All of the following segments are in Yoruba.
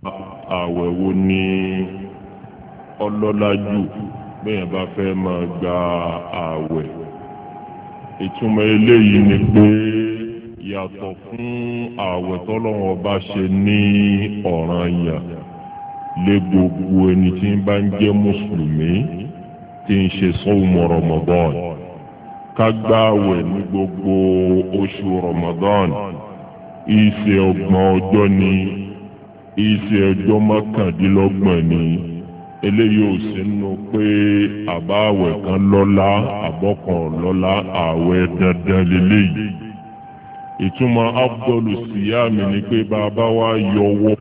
ààwẹ̀ wo ni ọlọ́lá jù bẹ́ẹ̀ bá fẹ́ máa gba ààwẹ̀? ìtumọ̀ eléyìí ni pé yàtọ̀ fún ààwẹ̀ tọ́lọ́run bá ṣe ní ọ̀ranyàn lé gbogbo ẹni tí ń bá ń jẹ́ mùsùlùmí tí ń ṣe sọ́wọ́mù Ramadan ká gbààwẹ̀ ní gbogbo oṣù Ramadan ìṣe ọgbọ̀n ọjọ́ ni ìṣe ọjọ́ mọ́kàndínlọ́gbọ̀n ni eléyìí ò sí nínú pé àbáwẹ̀ kan lọ́lá àbọ̀kan lọ́lá ààwẹ̀ dandan lélẹ́yìí. ìtumọ̀ afdọ́lù síyáàmì ni pé bàbá wa yọwọ́.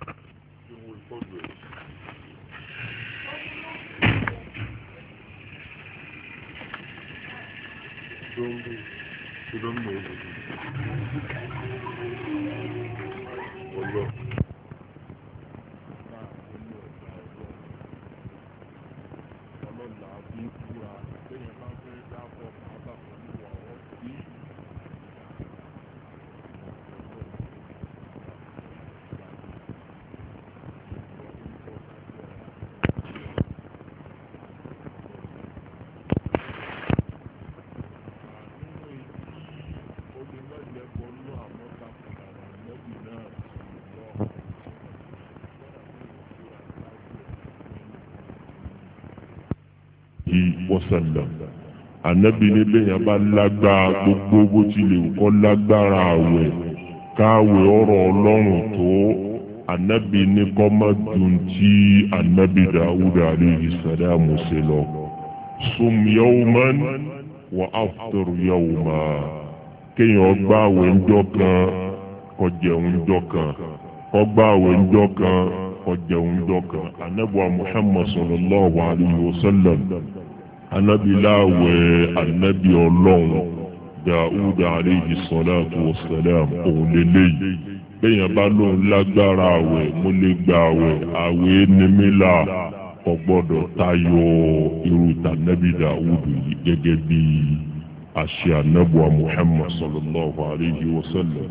wasallam anabi ní bẹ́yàn bá lágbára gbogbo bó tilẹ̀ kọ́ lágbára àwẹ̀ káwẹ̀ ọ̀rọ̀ ọlọ́run tó anabi ní kọ́ má dùn tí anabi Dawud alayhi salam ṣe lọ. sum yawman wa aftir yawman kéèyàn gbààwẹ̀ ńjọ́ kan kó jẹun ńjọ́ kan kó gbààwẹ̀ ńjọ́ kan kó jẹun ńjọ́ kan. anabi wa Muhammad sallallahu alayhi wa sallam anabiláwẹ̀ anabi ọlọ́run Dawud alayhi salatu wa salam òun lélẹ́yìí bẹ́yàn bá lóun lágbára àwẹ̀ mo lè gba àwẹ̀ nímílà kò gbọ́dọ̀ tayọ irú tànàbí Dawud yìí gẹ́gẹ́ bí àṣẹ anabuwa Muhammad sallallahu alayhi wa sallam.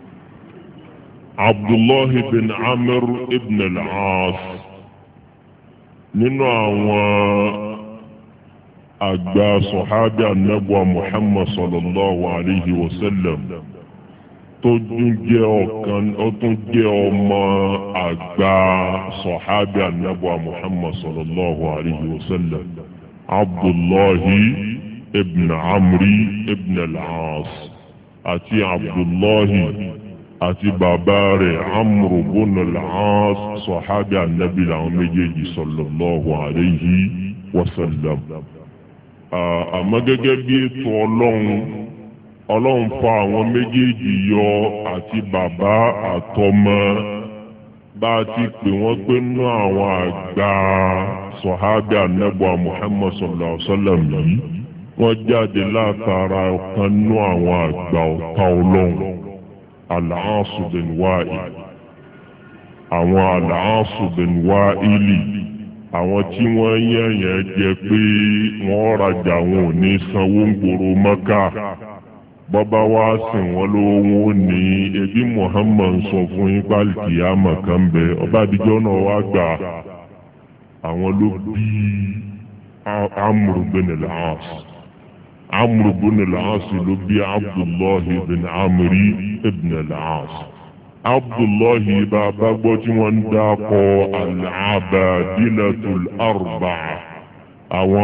Abdullahi bin Amr ibn al-As nínú àwọn àgbà sọ̀hábì ànábùwà Muhammad sallallahu alayhi wa sallam tó tún jẹ́ ọmọ àgbà sọ̀hábì ànábùwà Muhammad sallallahu alayhi wa sallam Abdullahi ibn Amri ibn al-As àti Abdullahi àti bàbá rẹ̀ Amru ibn al-As sọ̀hábì ànábì làwọn méjèèjì sallallahu alayhi wa sallam. àmọ́ gẹ́gẹ́ bí ètò ọlọ́run fa àwọn méjèèjì yọ àti bàbá àtọmọ bá a ti pè wọ́n pé nínú àwọn àgbà sọ̀hábì ànábùwà Muhammad sallallahu alaihi wasallam yìí wọ́n jáde látara ọ̀kan nínú àwọn àgbà ọ̀tá ọlọ́run Al-As bin Wa'il àwọn Al-As bin Wa'ili àwọn tí wọ́n yẹ̀yẹ̀ jẹ pé wọ́n rajà wọn ò ní sanwó ń gbòòrò Mẹ́kà bọ́bá wá sìn wọ́n lówó wọn ò ní ebi Muhammad sọ fún yín pálíkì àmọ̀ kan bẹ ọba àdìjọ́ náà wá gbà àwọn ló bí Amr bin al-As Amr bin al-As ló bí Abdullahi bin Amri ibn al-As. Abdullahi bàbá gbọ́ tí wọ́n ń dákọ̀ al-abadilatul arba'a àwọn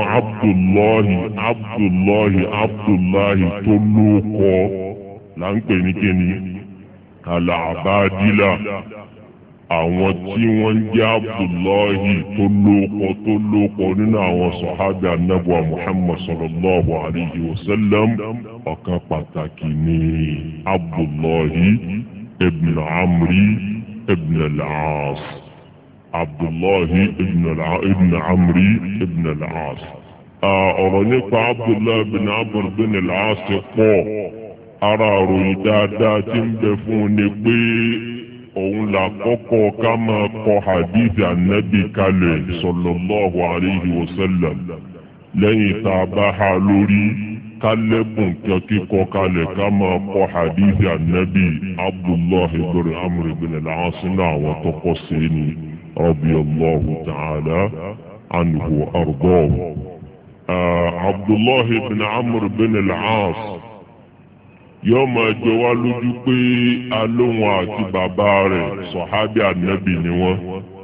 Abdullahi tó lóko là ń pè ní kíni al-abadila àwọn tí wọ́n ń jẹ́ Abdullahi tó lóko nínú àwọn sọ̀hábì anábùwà Muhammad sallallahu alayhi wa sallam ọ̀kan pàtàkì ní Abdullahi ibn Amri ibn al-As Abdullahi ibn Amri ibn al-As. ọ̀rọ̀ nípa Abdullahi ibn Amr ibn al-As pọ̀ ara àròyìn dáadáa tí ń bẹ fún un ni pé òun là kọ́kọ́ ká máa kọ hadith anabi kalẹ̀ sallallahu alayhi wa sallam lẹ́yìn tá a bá ha lórí kálẹ́bùn kíkọ́ kalẹ̀ ká máa kọ́ hadith anabi Abdullahi ibn Amr ibn al-As náà àwọn tó kọ́ sí ni رضي الله تعالى عنه وأرضاه. عبد الله بن عمرو بن العاص يوم جوالو جوبي ألوان àti bàbá rẹ̀ sọ̀hábí ànábì ni wọ́n.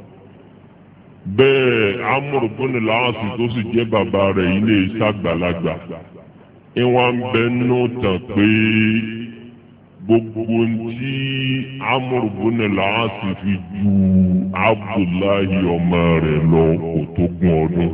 bẹ́ẹ̀ Amr ibn al-As tó sì jẹ́ bàbá rẹ̀ ilé ìsàgbàlagbà ìwọ̀n ń bẹ nù tàn pé gbogbo ntí Amr ibn al-As fi ju Abdullahi ọmọ rẹ̀ lọ kò tó gún ọdún.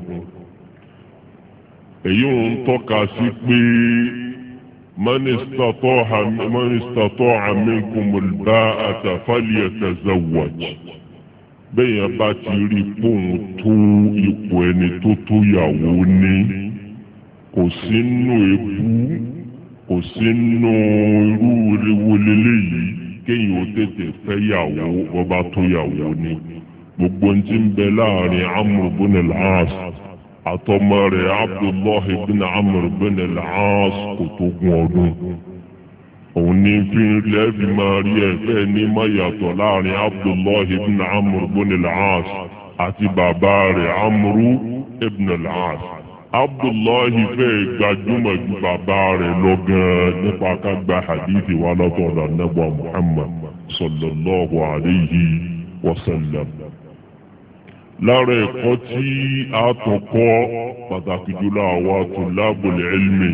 èyí ń tọ́ka sí pé man istata'a minkumul ba'ata falyatazawwaj. bẹ́ẹ̀ yẹn bá ti rí pòun tó ipò ẹni tó tó yàwó ní kò sínú ebú kò sínú irú wọlélẹ́ yìí kéyìn ó tètè fẹ́ yàwó bọ́bá tó yàwó ní. gbogbo ń ti ń bẹ láàrin Amr ibn al-As àtọmọ rẹ̀ Abdullah ibn Amr ibn al-As kò tó gún ọdún. òun ní fi lẹ́ẹ̀fì máa rí ẹ̀fẹ́ ní mayàtọ̀ láàrin Abdullah ibn Amr ibn al-As àti bàbá rẹ̀ Amru ibn al-As. Abdullahi fẹ́ gbajúmọ̀ ju bàbá rẹ̀ lọ gan nípa ká gba hadithi wa látọ̀dọ̀ Ànábì Muhammad sallallahu alayhi wa sallam. lára ẹ̀kọ́ tí a tún kọ́ pàtàkì jùlọ àwa tulabul ilmi.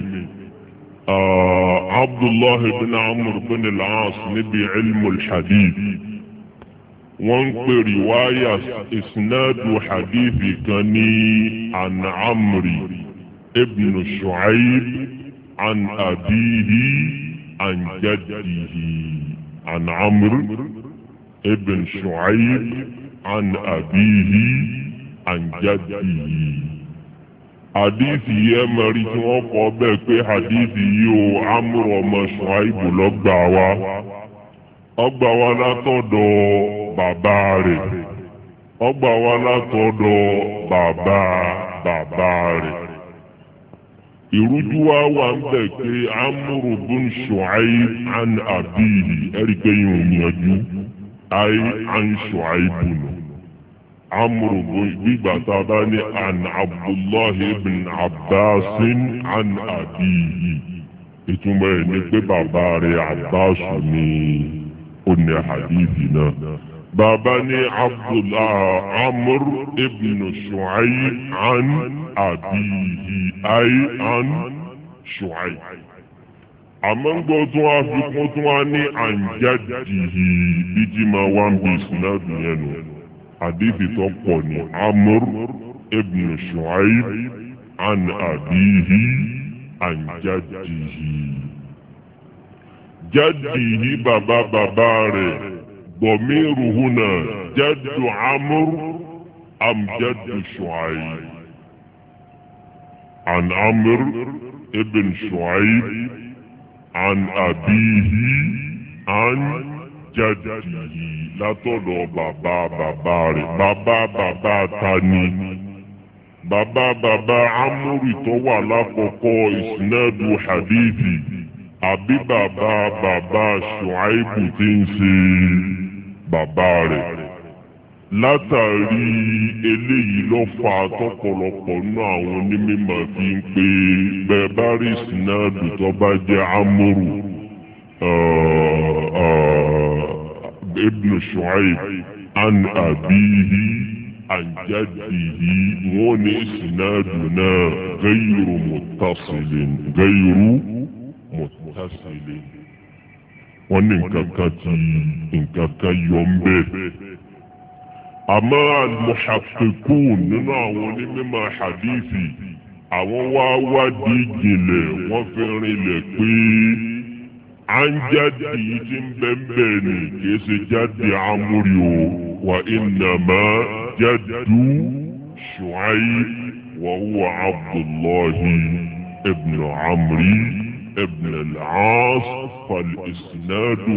Abdullah ibn Amr ibn al-As níbi ilmul hadith wọ́n ń pè riwaya isnadu hadithi kan ní an Amri ibn Shu'ayb an abihi an jaddihi. an Amr ibn Shu'ayb an abihi an jaddihi. hadithi yẹ mẹ́rin tí wọ́n kọ́ bẹ́ẹ̀ pé hadithi yìí o Amr ọmọ Shu'ayb ló gbà wá. ó gbà wá látọ̀dọ̀ bàbá rẹ̀. ó gbà wá látọ̀dọ̀ bàbá rẹ̀. ìrújú wa wà ń bẹ̀ pé Amr ibn Shu'ayb an abihi ẹ̀rí pé yìí ò yanjú ayé an Shu'ayb nù. Amr gbígbà tá a bá ní an Abdullahi ibn Abbas an abihi ìtumọ̀ ẹ̀ ní pé bàbá rẹ̀ Abbas ní ó ní hadithi náà. bàbá ní Amr ibn Shu'ayb an abihi ay an Shu'ayb. àmọ́ ń gbọ́ tún wá fi kún tún wá ní an jaddihi ìjìmá one piece náà nìyẹn nù. hadithi tó pọ̀ ní Amr ibn Shu'ayb an abihi an jaddihi. jaddihi bàbá rẹ̀ ضميره هنا جد عمرو أم جد شعيب. عن عمرو ابن شعيب عن أبيه عن جده. لا تدو بابا رẹ̀ bàbá tani. bàbá Amru tó wà lákòókò ìsìnàdù hadithi àbí bàbá Ṣuaibu tí ń ṣe bàbá rẹ̀. látàrí eléyìí ló fa tọ́pọ̀lọpọ̀ nínú àwọn onímọ̀ fi ń pè bẹ́ẹ̀ bá rí ìsìnàdù tó bá jẹ́ Amru ibn Shu'aib an abihi an jaddihi wọ́n ní ìsìnàdù náà ghayru muttasilin wọ́n ní nǹkan kan yọ ń bẹ́ẹ̀. àmọ́ al-muhaqqiqun nínú àwọn onímọ̀ hadithi àwọn wádìí ìjìnlẹ̀ wọ́n fi rinlẹ̀ pé anjadi yìí ti ń bẹ́ẹ̀ ní kìí ṣe jáde Amri o wa innama jaddu Shu'aib wa huwa Abdullahi ibn Amri ibn al-As fal-isnadu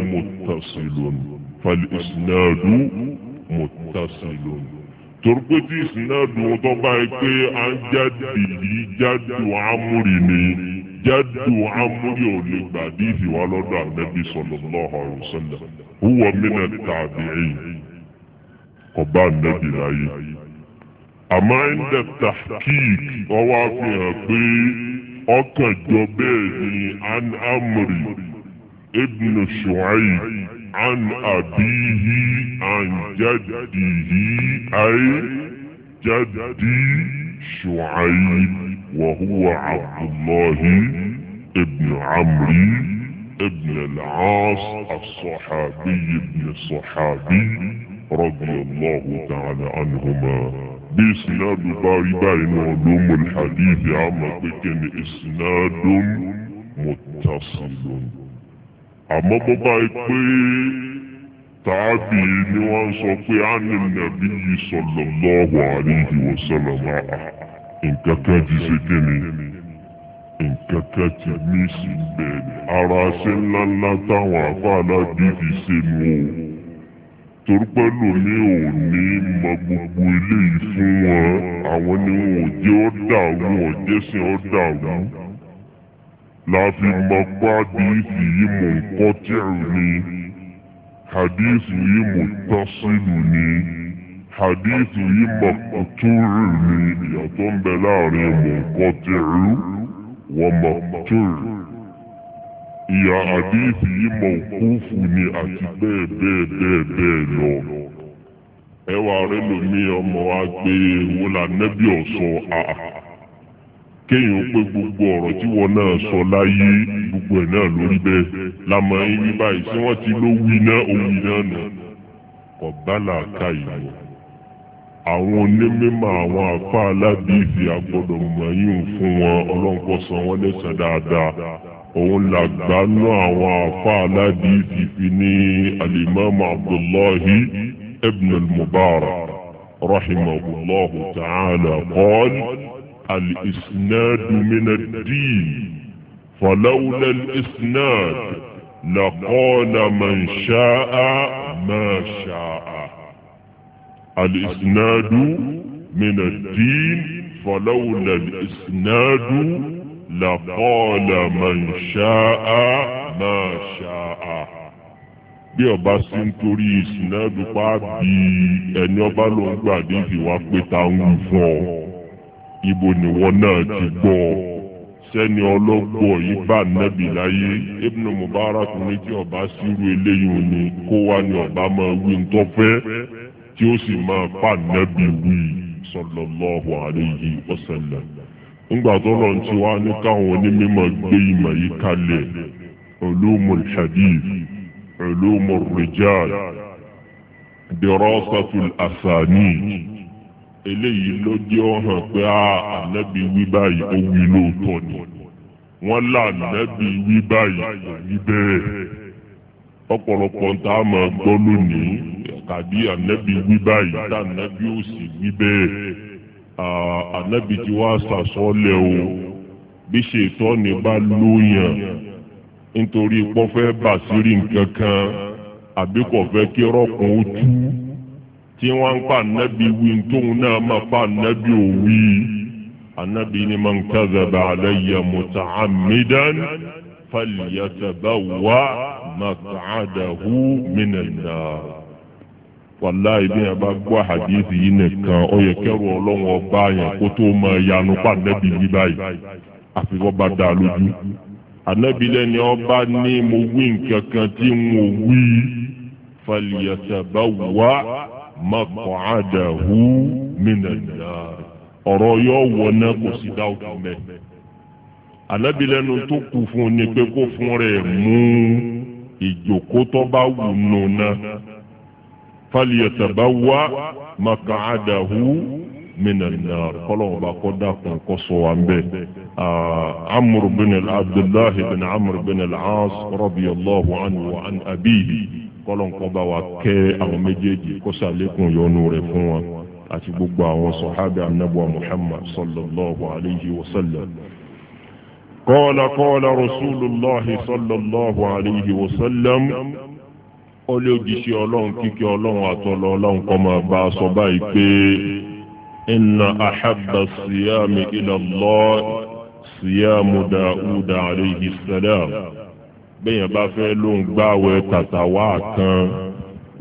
muttasilun. torpeti isnadu tó báyìí pé anjadi yìí jaddu Amri ni jaddu Amri ò lè gbàdíìsì wá lọ́dọ̀ Ànábì sallallahu alaihi wasallam huwa min at-tabi'in. ọba ànábì láyé. àmọ́ inda tahqiq ọwọ́ àfihàn pé ọkàn jọ bẹ́ẹ̀ ni an amri ibn shu'aib an abihi an jaddihi ay jaddi shu'aib wa huwa abdullahi ibn amri ibn al-aas as-sahabi ibn sahabi radiyallahu ta'ala anhuma. بإسناد باري بين علوم الحديث عما بكن إسناد متصل. أما بابا يقول تعبي نوان صفي عن النبي صلى الله عليه وسلم إن كتاجي سكني إن كتاجي ميسي بني أراسل الله تعالى ديكي سنو torúpẹ́lú ní òní mọ gbogbo eléyìí fún wọn àwọn ni wọn ò jẹ́ ọ́ dàrú ọ̀jẹ́sìn ọ́ dàrú láfi mọ pé àdìsí yìí mọ̀ nǹkan tẹ̀rù ni àdìsí yìí mọ̀ tọ́sílù ni àdìsí yìí mọ̀ kùtùrù ni ìyàtọ̀ ń bẹ láàrin mọ̀ nǹkan tẹ̀rù wọ́n mọ̀ kùtùrù. ìyá àdìsí yìí mọ̀kúfù ni àti bẹ́ẹ̀ bẹ́ẹ̀ bẹ́ẹ̀ bẹ́ẹ̀ lọ. ẹwà rẹ lómi ọmọ wa gbé ewu la nẹ́bí ọ̀sọ́ àà. kéèyàn pé gbogbo ọ̀rọ̀ tí wọn náà sọ láyé gbogbo ẹ̀ náà lórí bẹ́ẹ̀ lamọ̀ ẹ̀yìn ní báyìí tí wọ́n ti ló wí náà ó wí náà nù. ọ̀bá làákà ìlú. àwọn onímọ̀ àwọn àfa aládìsí agbọ́dọ̀ mọ̀ yín fún wọn ọlọ́nkọ́ san wọ́n lẹ́sàn dáadáa. òun làgbánú àwọn àfa aládìsí fi ní alimami abdullahi ibn al-mubarak rahimahullahu ta'ala qal al-isnadu min ad-din falawla al-isnad laqala man sha'a ma sha'a. al-isnadu min ad-din falawla al-isnadu لقال من شاء ما شاء. bí ọba sí nítorí ìsìnàdù pa bí ẹni ọba ló ń gbàdé ìwà pé ta ń wù fún ọ ibo nìwọ náà ti gbọ́ sẹ́ni ọlọ́gbọ́ yìí bá nẹ́bì láyé Ibn Mubarak ní tí ọba sírú eléyìí ni kó wá ní ọba máa wí ntọ́fẹ́ tí ó sì máa pa nẹ́bì wí sallallahu alayhi wa sallam. ńgbà tó lọ ti wá ní káwọn onímọ̀ gbé ìmọ̀ yìí kalẹ̀ ulumul hadith ulumur rijal dirasatul asanid eléyìí ló jẹ́ ọ̀hàn pé ànábì wí báyìí ó wí lóòótọ́ ni wọ́n là ànábì wí báyìí ó wí bẹ́ẹ̀ ọ̀pọ̀lọpọ̀ tá a máa gbọ́ lónìí tàbí ànábì wí báyìí tá ànábì ó sì wí bẹ́ẹ̀. Ànábì tí wàá sàsọ́lẹ̀ o bí ṣètọ́ni bá lóyàn nítorí pọ́fẹ́ bàṣírí nǹkan kan àbí kò fẹ́ kí rọ́kùn ó tú tí wọ́n ń pa ànábì wí tóun náà máa pa ànábì ò wí. ànábì ni man kadhaba alayya muta'ammidan falyatabawwa maq'adahu minan nar. wàláì bí yẹn bá gbọ́ àdìsí yìí nìkan ó yẹ kẹ́rù ọlọ́run ọba yẹn kó tó máa yanu pa ànábì yìí báyìí àfi wọ́n bá dá a lójú. ànábì lẹ́ni ọba ní mo wí nǹkan kan tí mo wí falyatabawwa maq'adahu minan nar. ọ̀rọ̀ yóò wọ̀ náà kò sí dáwùtù mẹ́. ànábì lẹ́nu tó kù fún un ni pé kó fún rẹ̀ mú ìjòkó tó bá wù nù náà. فليتبوأ مقعده من النار. قالوا باقوداكم قصوا عن به عمرو بن عبد الله بن عمرو بن العاص رضي الله عنه وعن أبيه قالوا قبا وكي أو مجيجي قصا لكم يونور فوا أتبقى وصحابة النبوة محمد صلى الله عليه وسلم. قال رسول الله صلى الله عليه وسلم olè òjíṣẹ́ ọlọ́run kíkẹ́ ọlọ́run àtọ́lọ́ ọlọ́run kọ́ máa bá a sọ báyìí pé inna ahabba siyami ila Allah siyamu Dawuda alayhi salam. bẹ́yẹn bá fẹ́ ló ń gbààwẹ̀ tàtàwá kan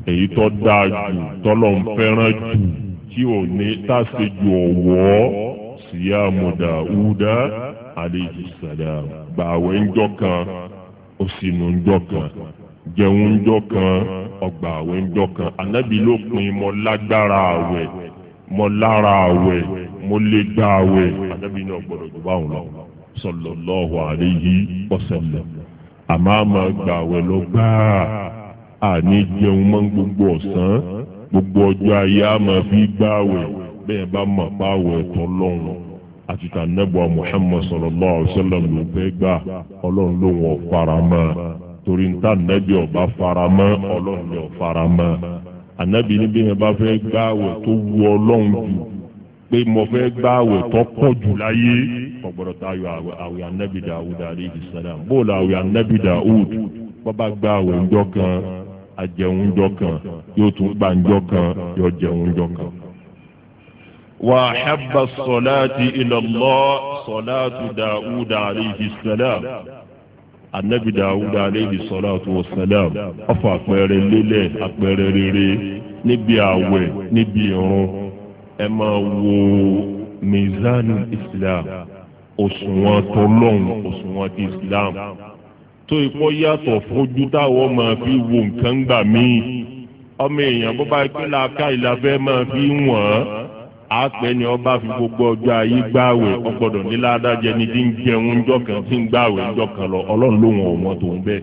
èyí tó dáa jù tọ́lọ̀ ń fẹ́ràn jù tí ò ní tàṣejù ọ̀wọ́ síyámù Dáúdà alayhi salam. gbààwẹ̀ ńjọ́ kan ó sì nù ńjọ́ kan jẹun ńjọ́ kan ọgbà àwẹ̀ ńjọ́ kan. ànábì ló pin mọ́ lágbára àwẹ̀ mọ́ lára àwẹ̀ mo lè gba àwẹ̀. ànábì náà gbọ́dọ̀ tó báwọn lọ sallallahu alayhi wa sallam. àmọ́ àmọ́ gba àwẹ̀ lọ gbáà àní jẹun mọ́ gbogbo ọ̀sán gbogbo ọjọ́ ayé àmọ́ fi gbá àwẹ̀ bẹ́ẹ̀ bá mọ̀ pa àwẹ̀ tọ́ lọ́run àti tànẹ́bọ̀ Muhammad sallallahu alayhi wa sallam ló fẹ́ gbà ọlọ́run ló wọ́n fara mọ́ torí níta nẹ́bí ọba faramọ́ ọlọ́run ní ọ̀faramọ́. ànábì níbi yẹn bá fẹ́ gbààwẹ̀ tó wu ọlọ́run jù pé mo fẹ́ gbààwẹ̀ tó pọ̀ jù láyé ọ̀gbọ́dọ̀ tá a yọ àwẹ̀ ànábì Dáúdà alayhi salam. bóòlù àwẹ̀ ànábì Dáúd bọ́bá gbààwẹ̀ ńjọ́ kan àjẹun ńjọ́ kan yóò tún gbà ńjọ́ kan yóò jẹun ńjọ́ kan. wa habba as-salati ila Allah salatu Dáúdà alayhi salam. Ànábì Dáúdà alayhi salatu wa salam ọfọ àpẹẹrẹ lélẹ̀ àpẹẹrẹ rere níbi àwẹ̀ níbi ìrun. ẹ máa wo mizanu Islam òṣùwọ̀n tọlọ́hun òṣùwọ̀n ti Islam tó ikọ́ yàtọ̀ fojú táwọn máa fi wo nǹkan gbà míì. ọmọ èèyàn bó bá pẹ́ làákà ìlàfẹ́ máa fi wọ̀n àpẹ ni ọba fi gbogbo ọjọ́ ayé gbààwẹ̀ ọgbọ́dọ̀ nílá adájẹ́ ni tí ń jẹun ńjọ́ kan tí ń gbààwẹ̀ ńjọ́ kan lọ ọlọ́run ló wọn ò mọ tòun bẹ́ẹ̀.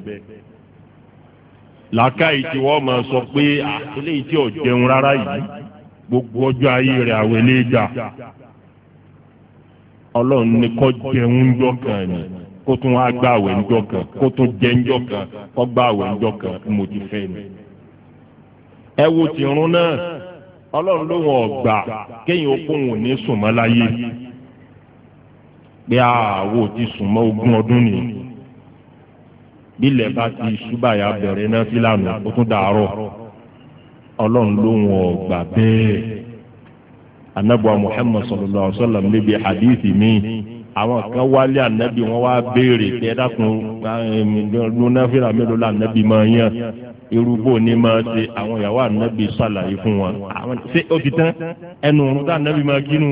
làákàyè tí wọ́n máa sọ pé eléyìí tí ò jẹun rárá yìí gbogbo ọjọ́ ayé rẹ̀ àwẹ̀ lè gbà. ọlọ́run ní kó jẹun ńjọ́ kan ni kó tún wá gbààwẹ̀ ńjọ́ kan kó tún jẹ ńjọ́ kan kó gbààwẹ̀ ńjọ́ kan mo ti fẹ́ ni. ẹ wo tìrún náà ọlọ́run ló wọ̀n ọ̀gbà kéèyàn ó kóhùn ní sùnmọ́ láyé bí àwọ̀ ti sùnmọ́ 20 ọdún ni bílẹ̀ bá ti ṣúbàyà bẹ̀rẹ̀ náà sí lànà ó tún dàárọ̀ ọlọ́run ló wọ̀n ọ̀gbà bẹ́ẹ̀. anabu Muhammad sallallahu alaihi wa sallam níbi hadithi mi àwọn kan wálé anabi wọn wá béèrè tẹ dákun lónàfíà mélòó la anabi máa yàn irúgbó ni máa ṣe àwọn ìyàwó ànábì ṣàlàyé fún wọn. ṣé ó ti tán ẹnu òun tá ànábì máa kínú.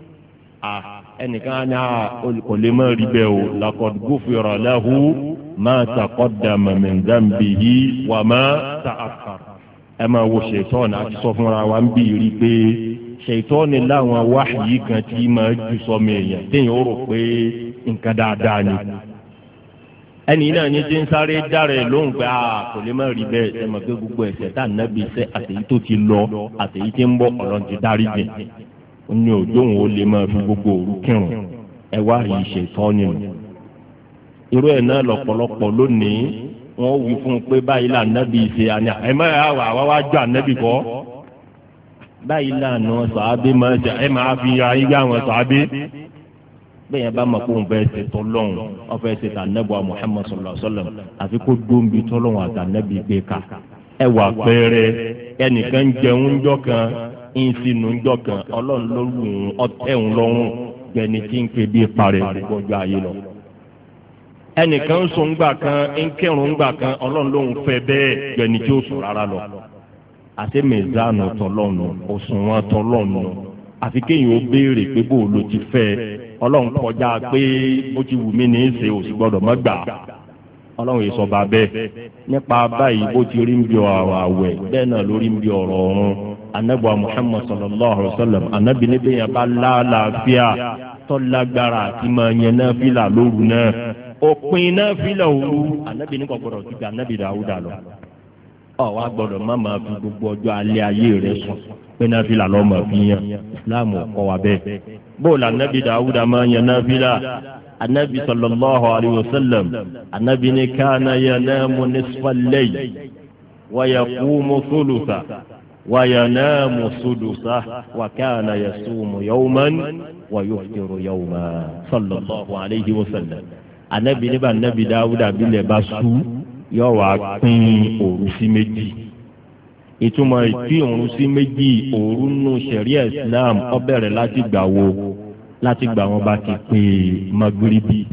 ẹnìkan á ní kò lè má rí bẹ́ẹ̀ o laqad ghufira lahu ma taqaddama min dhanbihi wa ma ta'akhkhar. ẹ máa wo ṣètọ́ọ̀nù àti sọ fúnra wa ń bí rí pé ṣètọ́ọ̀nù láwọn wáhìí kan tí máa jù sọmọ èèyàn téèyàn ó rò pé nǹkan dáadáa ni. ẹnì náà ní tí ń sáré dára ẹ lóhùn pé kò lè má rí bẹ́ẹ̀ ẹ mọ̀ pé gbogbo ẹ̀ṣẹ̀ tá ànábì ṣẹ̀ àtẹ̀yí tó ti lọ àtẹ̀yí tí ń bọ̀ ọ̀rọ̀ ti dárí jìn ó ní òjò òun ó lè máa fi gbogbo òru kírun ẹ wá yìí ṣe tọ́ nínú. irú ẹ̀ náà lọ́pọ̀lọpọ̀ lónìí wọ́n wí fún un pé báyìí là ànábì ṣe àní ẹ má wà wá jọ ànábì kọ́ báyìí lànà sàábé máa ṣe ẹ máa fi ayé àwọn sàábé bẹ́ẹ̀ yẹn bá mọ̀ kó ń fẹ́ ṣe tọ́lọ́hún ọ̀fẹ́ ṣe tà nẹ́bù Muhammad sallallahu alaihi wasallam àfi kó dóńbi tọ́lọ́hún àtànẹ́bì gbé ká. ẹ wà pẹ́ẹ́rẹ́ ẹnìkan jẹun ńjọ́ kan ń sinú ńjọ́ kan ọlọ́run ló lù ú ọtẹ̀hún lọ́rùn gbẹni tí ń ké bí parẹ́ gbogbo ọjọ́ ayé lọ. ẹnìkan ń sùn ńgbà kan ń kírun ńgbà kan ọlọ́run ló ń fẹ́ bẹ́ẹ̀ gbẹni tí ó sùn rárá lọ. àti mẹ́zánù tọ́lọ́hún òṣùwọ̀n tọ́lọ́hún àfi kéèyàn ó béèrè pé bó ló ti fẹ́ ọlọ́run kọjá pé bó ti wù mí ní í ṣe òsì gbọ́dọ̀ mọ́ gbà ọlọ́run yìí sọba bẹ́ẹ̀ nípa báyìí bó ti rí ń bí ọ̀rọ̀ àwẹ̀ bẹ́ẹ̀ náà ló rí ń bí ọ̀rọ̀ ọ̀run anabi Muhammad sallallahu alaihi wa sallam anabi níbi yẹn bá láàlàáfíà tó lágbára àti máa yẹn náà fìlà lóru náà òpin náà fìlà òru anabi ní kò gbọ́dọ̀ ti gbà anabi Dáúdà lọ wa gbọ́dọ̀ má máa fi gbogbo ọjọ́ alẹ́ ayé rẹ̀ sùn pé náfìlà lọ máa fi yan islam kọ́ wa bẹ́ẹ̀ bóòlù anabi Dáúdà máa yan náfìlà anabi sallallahu alayhi wa sallam anabi ní kana yanamu nisfa al-layl wa yaqumu thulutha wa yanamu sudusa wa kana yasumu yawman wa yuftiru yawman sallallahu alayhi wa sallam anabi ní bá anabi Dáúdà bílẹ̀ bá sú yóò wá pín òru sí méjì ìtumọ̀ ìpín òru sí méjì òru nù sẹ̀ríà Islam ó bẹ̀rẹ̀ láti gbà wo láti gbà wọn bá ti pè magiribi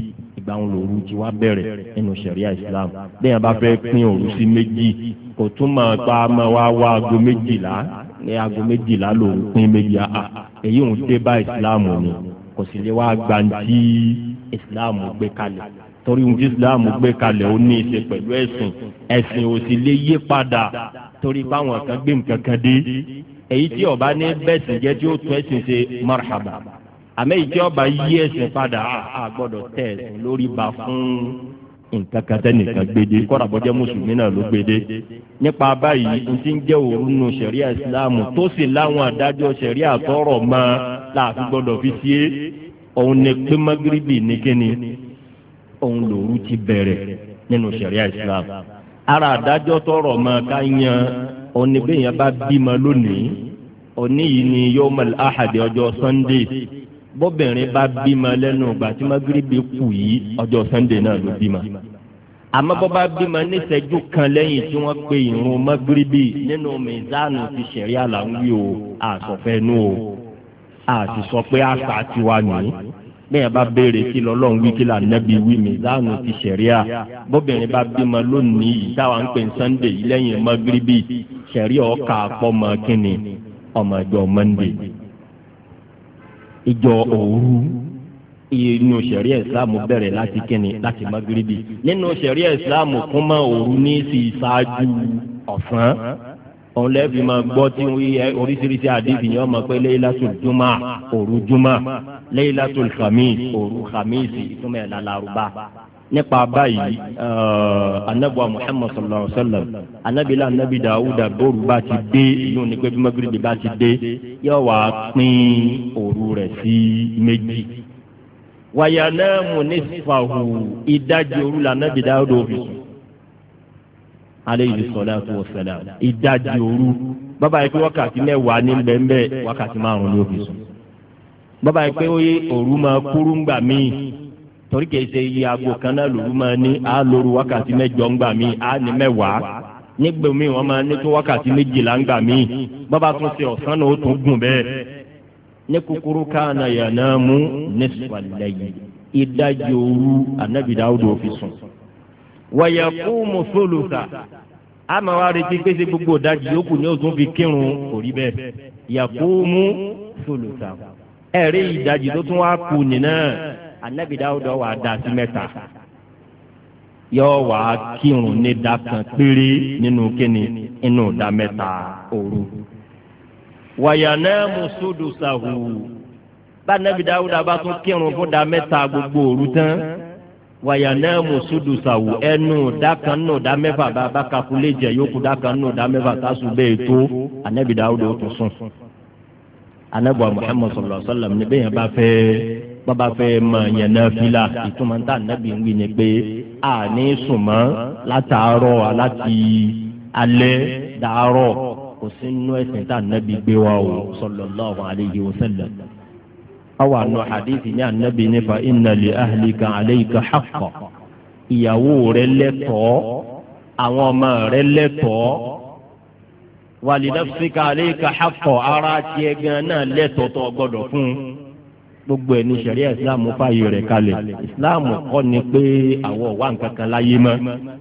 ìgbà wọn lòru tí wàá bẹ̀rẹ̀ nínú ṣẹ̀ríà Islam bẹ́ẹ̀ bá fẹ́ pín òru sí méjì kò tún máa pa máa wá aago méjìlá ní aago méjìlá lòru pín méjì èyí ń dé bá Islam ni kò sì lè wá gbàǹtí Islam gbé kalẹ̀ torí ohun tí Islam gbé kalẹ̀ ó ní í ṣe pẹ̀lú ẹ̀sìn ò sì lè yí padà torí báwọn kan gbé nǹkan kan dé èyí tí ó bá ní bẹ́sìn jẹ́ tí ó tún ẹ̀sìn ṣe marhaba àmọ́ èyí tí ó bá yí ẹ̀sìn padà á gbọ́dọ̀ tẹ̀ ẹ̀sìn lórí ba fún nǹkan kan tẹ́nìkan gbédé kọ́ra bọ́jẹ́ mùsùlùmí náà ló gbédé nípa báyìí n ti ń jẹ́ òru nù sẹ̀ríà ìsìláàmù tó sì láwọn adájọ́ sẹ̀ríà tọrọ mọ́ láàfin gbọ́dọ̀ fi sí òun ní pé magiribi ní kíni òun lòru ti bẹ̀rẹ̀ nínú sẹ̀ríà ìsìláàmù ara adájọ́ tọrọ mọ́ ká yan òun ní bẹ́ẹ̀ yẹn bá bímọ lónìí òní yìí ni yawmal ahadi ọjọ́ Sunday bóbìnrin bá bímọ lẹ́nu ìgbà tí magiribi kù yìí ọjọ́ Sunday náà ló bímọ àmọ́ bó bá bímọ níṣẹ́jú kan lẹ́yìn tí wọ́n pe ìrun magiribi nínú mizanu ti ṣẹ̀ríà là ń wí o àsọ̀fẹ́nu o àti sọ pé àṣà tiwa nìyí bẹ́ẹ̀ bá béèrè kí lọ́lọ́run wí kí là nẹ́bi wí mizanu ti ṣẹ̀ríà bóbìnrin bá bímọ lónìí yìí táwa ń pè Sunday yìí lẹ́yìn magiribi ṣẹ̀ríà ọkà àpọ̀mọ kínni ọmọ ìjọ Monday ìjọ òru inú sẹ̀ríà ìsìláàmù bẹ̀rẹ̀ láti kíni láti magiribi nínú sẹ̀ríà ìsìláàmù kún mọ́ òru ní sí ṣáájú ọ̀sán òun lẹ́ẹ̀fì máa gbọ́ tí oríṣiríṣi àdìsí yẹn ọmọ pé laylatul juma òru juma laylatul khamis òru khamis ìtumọ̀ ẹ̀ lálárúbá nípa báyìí anabuwa Muhammad sallallahu alaihi wa sallam anabila anabi Dawuda bóru bá ti dé yóò ní pé bí magiribi bá ti dé yóò wá pín òru rẹ̀ sí méjì wayanamu nisfahu ìdajì òru la anabi Dawuda fi sùn aleyhi salatu wa salam ìdajì òru bàbá yìí pé wákàtí mẹ́wàá ní bẹ́ẹ̀ wákàtí márùn ló fi sùn bàbá yìí pé òru máa kúrú ńgbà míì torí kìí ṣe iye aago kan náà lòru máa ní a lóru wákàtí mẹ́jọ ńgbà míì a ní mẹ́wàá nígbà míì wọ́n máa ní tó wákàtí méjìlá ńgbà míì bàbá tún ṣe ọ̀sán náà ó tún gùn bẹ́ẹ̀ ní kúkúrú kana yanamu nisfal layl ìdajì òru anabi Dáúdù fi sùn wa yaqumu thulutha àmọ́ wa retí pé ṣe gbogbo ìdajì yòókù ní òtún fi kírun kò rí bẹ́ẹ̀ yaqumu thulutha ẹ̀rí ìdajì tó tún wá kù nínú anabi Dáúdù wà dá sí mẹ́ta yóò wá kírun ní ìdá kan péré nínú kíni inú ìdá mẹ́ta òru wàyànàmù sudusahu bá anabi Dáúdù bá tún kírun fún ìdá mẹ́ta gbogbo òru tán wàyànàmù sudusahu ẹnu ìdá kan nínú ìdá mẹ́fà bá kakule jẹ yókù ìdá kan nínú ìdá mẹ́fà kásù bẹ́ẹ̀ tó anabi Dáúdù tún sùn anabi Muhammad sallallahu alaihi wasallam níbẹ̀ yẹn bàbá fẹ́ mọ yẹn náà fila ìtumọ̀ níta nàbí ń wí ni pé a ní sùnmọ́ látàárọ̀ láti alẹ́ dàárọ̀ kò sí nínú ẹ̀sìn tá nàbí gbé wa o sallallahu alayhi wa sallam. awa nù hadithi ní anabi nífa inna li ahlika alayka haqqa ìyàwó rẹ lẹ́tọ̀ọ́ àwọn ọmọ rẹ lẹ́tọ̀ọ́ wa li nafsika alayka haqqa ara tiẹ̀ gan náà lẹ́tọ̀ọ́ tó gbọ́dọ̀ fún gbogbo ẹ̀ ní sẹ̀ríà ìsìláàmù fààyè rẹ̀ kalẹ̀ ìsìláàmù kọ́ ni pé àwọn ọ̀wá nǹkan kan láyé mọ́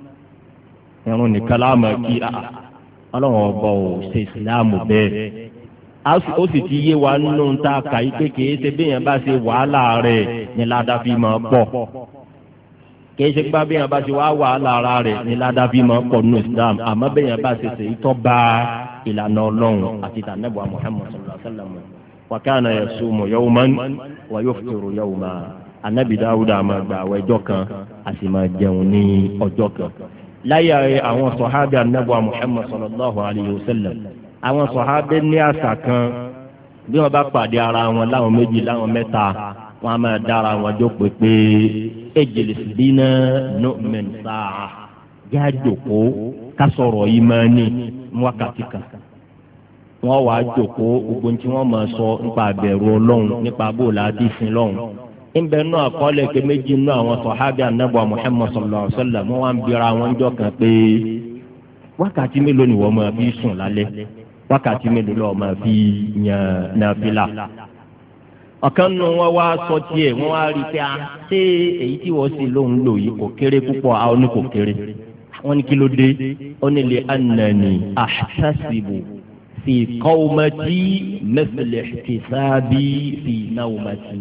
ẹ̀rùn nìkan láàmú kí ọlọ́run ọba ò ṣe ìsìláàmù bẹ́ẹ̀ ó sì ti yé wa nínú ta kàyí kékeré ṣe bí yẹn bá ṣe wàhálà rẹ̀ ní ládàá fi máa pọ̀ kì í ṣe pé bí yẹn bá ṣe wá wàhálà ara rẹ̀ ní ládàá fi máa pọ̀ nínú ìsìláàmù àmọ́ bí yẹn bá ṣe ṣe ìtọ́ bá ìlànà ọlọ́run àti tànẹ́bù Muhammad sallallahu alaihi wasallam wakana yasumu yawman wa yuftiru yawma anabi Dáúdà máa gba àwọn ọjọ́ kan a sì máa jẹun ní ọjọ́ kan láyé àwọn sọ̀hábì anabi Muhammad sallallahu alayhi wa sallam àwọn sọ̀hábì ní àṣà kan bí wọ́n bá pàdé ara wọn láwọn méjì láwọn mẹ́ta wọ́n á máa dára wọn jókòó pé ejlis bina nu'min sa'a jájòkó kásọ̀rọ̀ yìí máa ní wákàtí kan wọ́n wàá jókòó gbogbo tí wọ́n máa sọ nípa àbẹ̀rù Ọlọ́run nípa bóòlù àdìsín lọ́hùn. ńbẹ náà àkọọ́lẹ̀ pé méjì nínú àwọn sọ̀hábì ànábì Muhammad sallallahu alaihi wasallam wọ́n wá ń bira wọn jọ kan pé wákàtí mélòó ni wọ́n máa fi sùn lálẹ́ wákàtí mélòó lọ́ọ́ máa fi yan nàfìlà. ọ̀kan nù wọn wá sọ tiẹ̀ wọ́n wá rí i pé ṣé èyí tí wọ́n sì lóun lò yìí kò kéré púpọ̀ àwọn ní kò kéré wọ́n ní kí ló dé ó ní li annani ahtasibu fi qawmati mithla ihtisabi fi nawmati.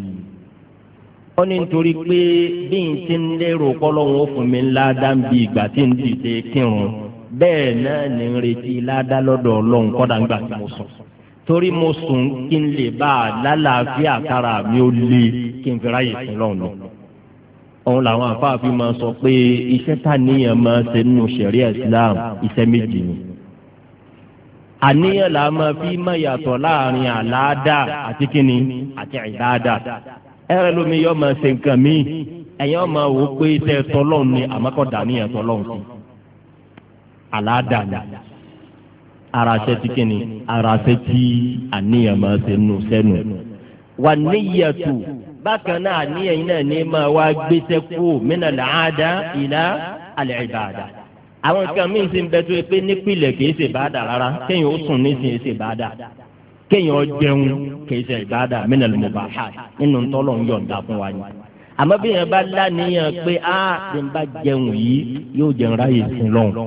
ó ní nítorí pé bí n ti ń lérò kọ́lọ́hún ó fún mi ńlá dáńbì ìgbà tí n dìde kírun bẹ́ẹ̀ náà ní ń retí ládá lọ́dọ̀ ọlọ́run kọ́dà ńgbà tí mo sùn torí mo sùn kí n lè bá a lálàáfíà kára mi ó lé kí n fi ráyè sí lọ́run lọ. òun làwọn afáàfin máa sọ pé iṣẹ́ tàníyàn máa ṣe nínú ṣẹ̀ríà Islam iṣẹ́ méjì ni. àníyàn là máa fi máa yàtọ̀ láàrin àlàádà àti kíni àti ìbádà. ẹ̀rọ lómi yọ máa ṣe nǹkan míì ẹ̀yàn máa wò ó pé iṣẹ́ tọ́lọ́run ni àmọ́kọ̀dá níyàn tọ́lọ́run sí. àlàádà ni ara ṣe ti kíni ara ṣe ti àníyàn máa ṣe nù sẹ́nu. wà níyàtù bákan náà àníyàn yìí náà ní máa wá gbéṣẹ́ kú mínà làádá ìlà àlẹ́ ìbàdà. àwọn kan míì sì ń bẹ tó pé nípìnlẹ̀ kìí ṣe ìbàdà rárá kéèyàn ó sùn nísìnyí ṣe ìbàdà kéèyàn ó jẹun kìí ṣe ìbàdà mínà lè mubah nínú tọ́lọ̀ ń yọ̀ǹda fún wa ni. àmọ́ bí yẹn bá láníyàn pé bí n bá jẹun yìí yóò jẹun ráyè sí lọ́hùn.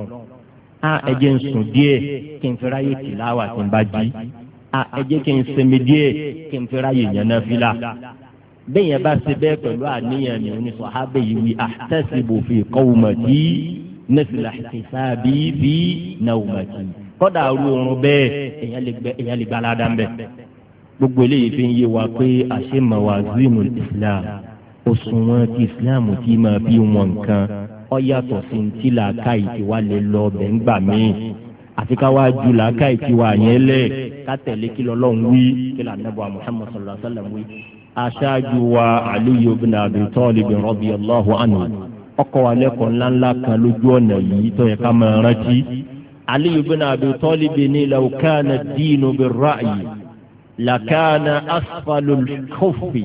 ẹ jẹ́ n sùn díẹ̀ kí n fi ráyè tìláwà tí n bá jí. ẹ jẹ́ kí n sinmi díẹ̀ kí n fi ráyè yẹn náfílà. bẹ́ẹ̀ yẹn bá ṣe bẹ́ẹ̀ pẹ̀lú àníyàn ni oní sọ̀hábẹ́ yìí wí ahtasibu fi qawmati mithla ihtisabi fi nawmati. kọ́dà ru oorun bẹ́ẹ̀ èèyàn lè gba aládàá bẹ́ẹ̀. gbogbo eléyìí fi ń yé wa pé àṣẹ mawazinul Islam òṣùwọ̀n ti Islam ti máa bí wọn nǹkan ó yàtọ̀ sí ti làákàyè tí wàá lè lọ ọbẹ̀ ńgbà míì àfi ká wá ju làákàyè tí wàá yẹn lẹ̀ ká tẹ̀lé kí lọ́lọ́run wí kí lànàbọ̀ Muhammad sallallahu alaihi wasallam wí. aṣáájú wa Aliyu ibn Abi Talib radiyallahu anhu ọkọ̀ wa lẹ́kọ̀ọ́ ńláńlá kan lójú ọ̀nà yìí tó yẹ ká máa rántí. Aliyu ibn Abi Talib ní law kana ad-dinu bir-ra'yi lakana asfalul khuffi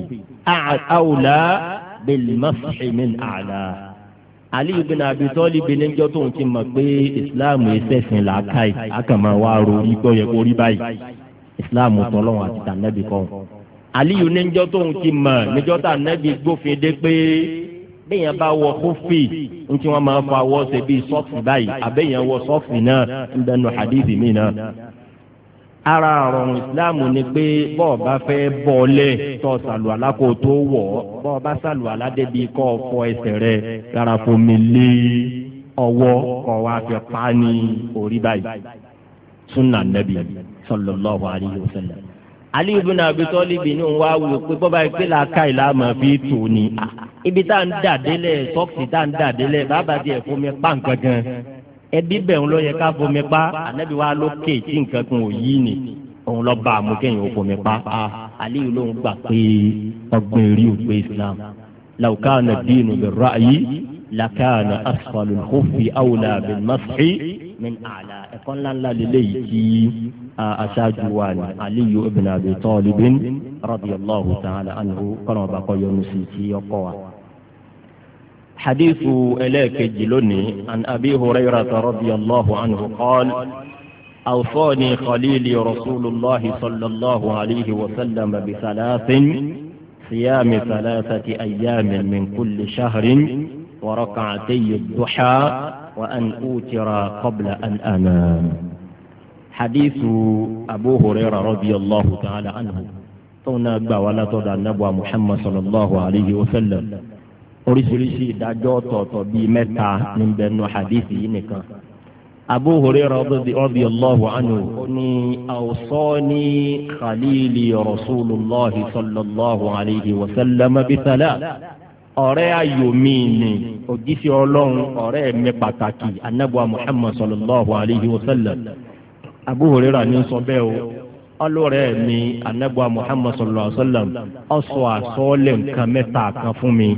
awla bil-mashi min a'la. Aliyu bin Abi Talib níjọ́ tó ń ti mọ̀ pé ìsìláàmù ẹ̀sẹ̀sìn làákàyè àkàmọ́ wa rori gbọ́ yẹ kó rí báyìí ìsìláàmù tọ́lọ́wọ́n àti tànẹ́bì kan. Aliyu níjọ́ tó ń ti mọ̀ níjọ́ tànẹ́bì gbófin dé pé bẹ́ẹ̀yàn bá wọ kófì ń tí wọ́n máa fa wọ́ ṣe bíi sọ́ọ̀fì báyìí àbẹ́yàn wọ sọ́ọ̀fì náà ń bẹnu hadithi mi náà. ara àrùn ìsìláàmù ni pé bọ́ọ̀ bá fẹ́ bọ́ọ̀lẹ̀ tó sàlùwàlá kó tó wọ̀ ọ́ bọ́ọ̀ bá sàlùwàlá débi kọ́ fọ ẹsẹ̀ rẹ̀ rárá fomi lé ọwọ́ kọ́ wa fi pa ní orí báyìí sunna nabi sallallahu alayhi wa sallam. Ali ibn Abi Talib ní òun wá wúlò pé bọ́ba ìpè làákà ìlà máa fi tò ní. ibi tá à ń dà délẹ̀ sọ́ọ̀kì tá à ń dà délẹ̀ bàbá tiẹ̀ fomi pa nǹkan kan ẹbí bẹ̀rù ló yẹ ká fomi pa ànábi wa lókè tí nǹkan kan ò yí ni òun lọ bá àmúkẹ́yìn ó fomi pa Aliyu ló ń gbà pé ọgbìn rí òpè Islam law kana ad-dinu bir-ra'yi lakana asfalul khuffi awla bil-mashi min a'la. ẹ̀kọ́ ńláńlá lélẹ́yìí tí aṣáájú wa ni Aliyu ibn Abi Talib radiyallahu ta'ala anhu kọ́nà ọba kọ́ yọnu sí ti ọkọ wa. حديث إليك جلني عن أبي هريرة رضي الله عنه قال أوصاني خليلي رسول الله صلى الله عليه وسلم بثلاث صيام 3 أيام من كل شهر وركعتي الضحى وأن أوتر قبل أن أنام. حديث أبو هريرة رضي الله تعالى عنه تونا ولا تدع النبوة محمد صلى الله عليه وسلم oríṣiríṣi ìdájọ́ ọ̀tọ̀ọ̀tọ̀ bíi mẹ́ta níbẹ̀ nù hadithi yìí nìkan. Abu Hurairah radiyallahu anhu ní awsani khalili rasulullahi sallallahu alayhi wa sallam bi thalath. ọ̀rẹ́ ayò mi ni òjíṣẹ́ ọlọ́run ọ̀rẹ́ mi pàtàkì anabuwa Muhammad sallallahu alayhi wa sallam. Abu Hurairah ní sọ bẹ́ẹ̀ o ọlọ́rẹ́ mi anabuwa Muhammad sallallahu alayhi wa sallam ọ̀sọ̀ àsọ̀ọ́lẹ̀ nǹkan mẹ́ta kan fún mi.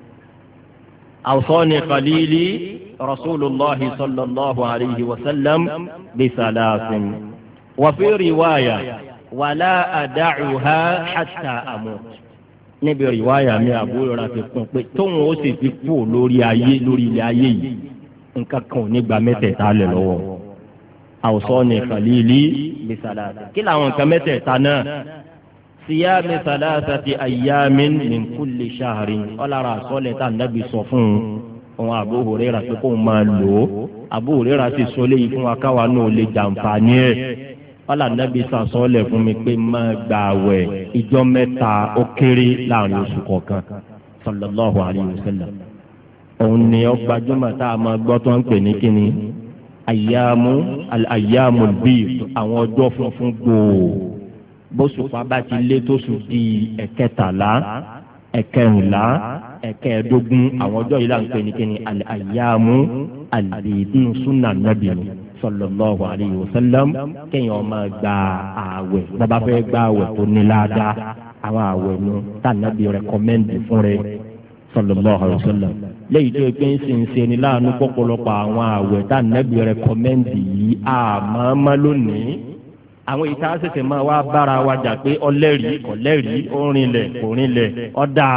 أوصاني خليلي رسول الله صلى الله عليه وسلم بثلاث وفي رواية ولا أدعها حتى أموت. níbi rìwáyà mi àbúrò rà fi kún pé tóun ó sì fi kú lórí ilé ayé yìí nǹkan kan ò ní gba mẹ́tẹ̀ẹ̀ta lẹ̀ lọ́wọ́. أوصاني خليلي بثلاث. kí làwọn nǹkan mẹ́tẹ̀ẹ̀ta náà siyami salasati ayyamin min kulli shahrin ọlára àsọlẹ̀ tá nàbì sọ fún òun Abu Hurairah pé kóun máa lò ó Abu Hurairah sì sọ léyìí fún wa káwa náà lè jàǹfààní ẹ̀ ọlá nàbì sàsọlẹ̀ fún mi pé máa gba àwẹ̀ ìjọ mẹ́ta ó kéré láàrin oṣù kọ̀ọ̀kan sallallahu alayhi wa sallam òun ni ó gbajúmọ̀ tá a máa gbọ́ tó ń pè ní kíni al-ayyamul bid àwọn ọjọ́ funfun gbòò bóṣùpá bá ti lé tó sùn di ẹ̀kẹtàlá ẹ̀kẹrìnlá ẹ̀kẹẹ̀dógún àwọn ọjọ́ yìí là ń pè ní kíni al-ayyamu al-bid sunna nabi sallallahu alayhi wa sallam kéèyàn máa gba ààwẹ̀ bàbá fẹ́ gba ààwẹ̀ tó ní ládàá àwọn ààwẹ̀ nu tá nàbí rẹkọmẹ́ndì fún rẹ sallallahu alayhi wa sallam lẹ́yìn tó pé ń sìn ṣe ni láàánú pọ̀pọ̀lọpọ̀ àwọn ààwẹ̀ tá nàbí rẹkọmẹ́ndì yìí àmọ́ lónìí àwọn ìta ṣẹ̀ṣẹ̀ máa wá bára wa jà pé ọlẹ́rìí kọ̀lẹ́rìí orinlẹ̀ kòrinlẹ̀ ọ̀dà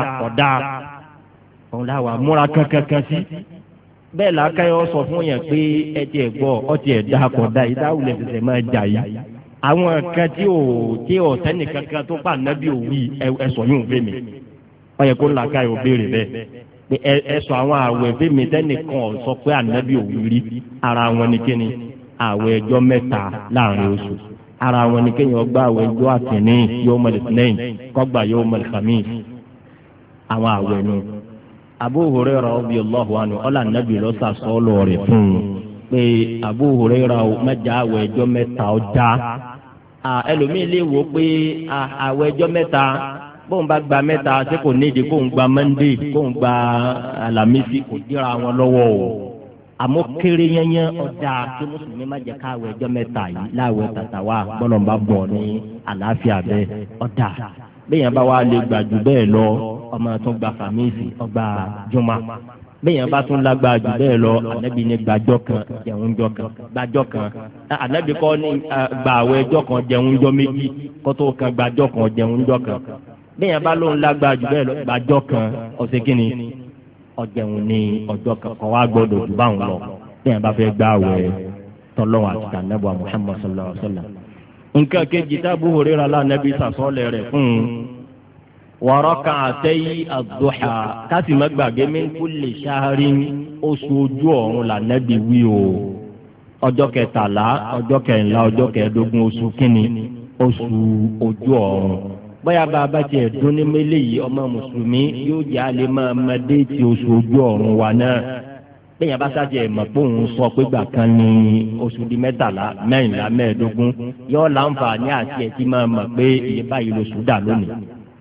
òun làwà múra kankan sí bẹ́ẹ̀ làákàyọ̀ sọ fún yẹn pé ẹ tiẹ̀ gbọ́ ọ tiẹ̀ dá kọ̀dá ìdáwùlẹ̀ ṣẹ̀ṣẹ̀ máa jà yìí àwọn kan tí ò sẹ́ni kankan tó pa nábì òwì ẹ̀sọ̀ yóò fẹ́ mi ó yẹ kó làákàyọ̀ béèrè bẹ́ẹ̀ pé ẹ̀sọ̀ àwọn àwẹ̀ fẹ́ mi tẹ́nìkan sọ pé ànábì òwì rí ara wọn ni kíni àwẹ̀ ẹjọ́ mẹ́ta láàrin oṣù ara wọn ni kéèyàn gba àwẹ̀ ẹjọ́ àtìní yawmal ithnain kọ́gbà yawmal khamis àwọn àwẹ̀ nù. Abu Hurairah radiyallahu anhu ọlá nàbì lọ́sà sọ́ọ́lọ̀ rẹ̀ fún un pé Abu Hurairah mẹ́jà àwẹ̀ ẹjọ́ mẹ́ta ọjà ẹlòmíì lè wò pé àwẹ̀ ẹjọ́ mẹ́ta bóun bá gba mẹ́ta ṣé kò nídìí kóun gba Monday kóun gba Alamisi kò díra wọn lọ́wọ́ o àmọ́ kéré yẹnyẹn ọjà tí mùsùlùmí má jẹ káwẹ̀ ẹjọ́ mẹ́ta yìí láwẹ̀ tàtà wà gbọ́dọ̀ bá bọ̀ ní àlàáfíà bẹ́ẹ̀ ọjà bẹ́ẹ̀yàn bá wà lè gbà jù bẹ́ẹ̀ lọ ọmọ tó gba fàmíìsì ọgbà jùmọ̀ bẹ́ẹ̀yàn bá tún lágbà jù bẹ́ẹ̀ lọ ànábì ní gbàjọ́ kan jẹunjọ́ kan gbàjọ́ kan ànábì kọ́ ní gbà àwẹ̀ ẹjọ́ kan jẹunjọ́ méjì kótó kan gbàjọ́ kan jẹunjọ́ kan bẹ́ẹ̀yàn bá lóun lágbà jù bẹ́ẹ̀ lọ gbàjọ́ kan ọ̀sẹ̀ kínní ọjẹun ní ọjọ́ kan kọ́ wá gbọ́dọ̀ jù báwọn lọ bẹ́ẹ̀yàn bá fẹ́ gbà àwẹ̀ tọ́lọ́wọ́ àti tànàbọ̀ Muhammad sallallahu alaihi wasallam nǹkan kejì tábù Huraira lánàbí sàsọ́lẹ̀ rẹ̀ fún un wàrọ́kà àtẹ́yí àdùhà káàsì má gbàgbé min kulli shahrin oṣù ojú ọ̀run lànàbí wí o ọjọ́ kẹtàlá ọjọ́ kẹrìnlá ọjọ́ kẹẹ̀ẹ́dógún oṣù kínní oṣù ojú ọ̀run bóyá bá a bá tiẹ̀ dún ní mélé yìí ọmọ mùsùlùmí yóò jẹ́ alẹ́ máa ma déètì oṣù ojú ọ̀run wa náà bẹ́ẹ̀ yẹn bá sáàjẹ́ mọ̀ pé òun sọ pé gbà kan ní oṣù di mẹ́tàlá mẹ́rìnlá mẹ́ẹ̀ẹ́dógún yóò láǹfààní àti ẹtí máa mọ̀ pé iye báyìí lóṣù dà lónìí.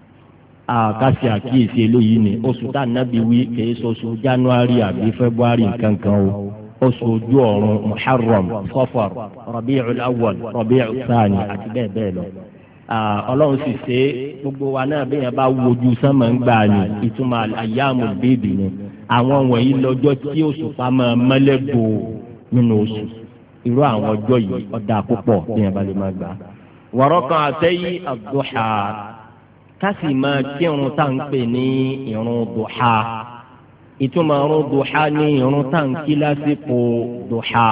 àkàṣe àkíyèsí eléyìí ni oṣù tá nàbí wí kìí ṣe oṣù January àbí February nǹkankan o oṣù ojú ọ̀run Muharram Safar Rabi'ul Awwal Rabi'ul Thani àti bẹ́ẹ̀ bẹ́ẹ̀ lọ. Ọlọ́run sì ṣe gbogbo wa náà bẹ́ẹ̀ yẹn bá wojú sánmọ̀ ń gbà ní ìtumọ̀ ayyamul bid ni àwọn wọ̀nyí lọ́jọ́ tí òṣùpá máa mọ́lẹ́gbò nínú oṣù irú àwọn ọjọ́ yìí ọ̀dà púpọ̀ bí yẹn bá lè máa gbà. wọ̀rọ̀kan àtẹ́yí àdùhà kásì máa kírun tá à ń pè ní ìrun dùhà ìtumọ̀ ìrun dùhà ní ìrun tá à ń kí lásìkò dùhà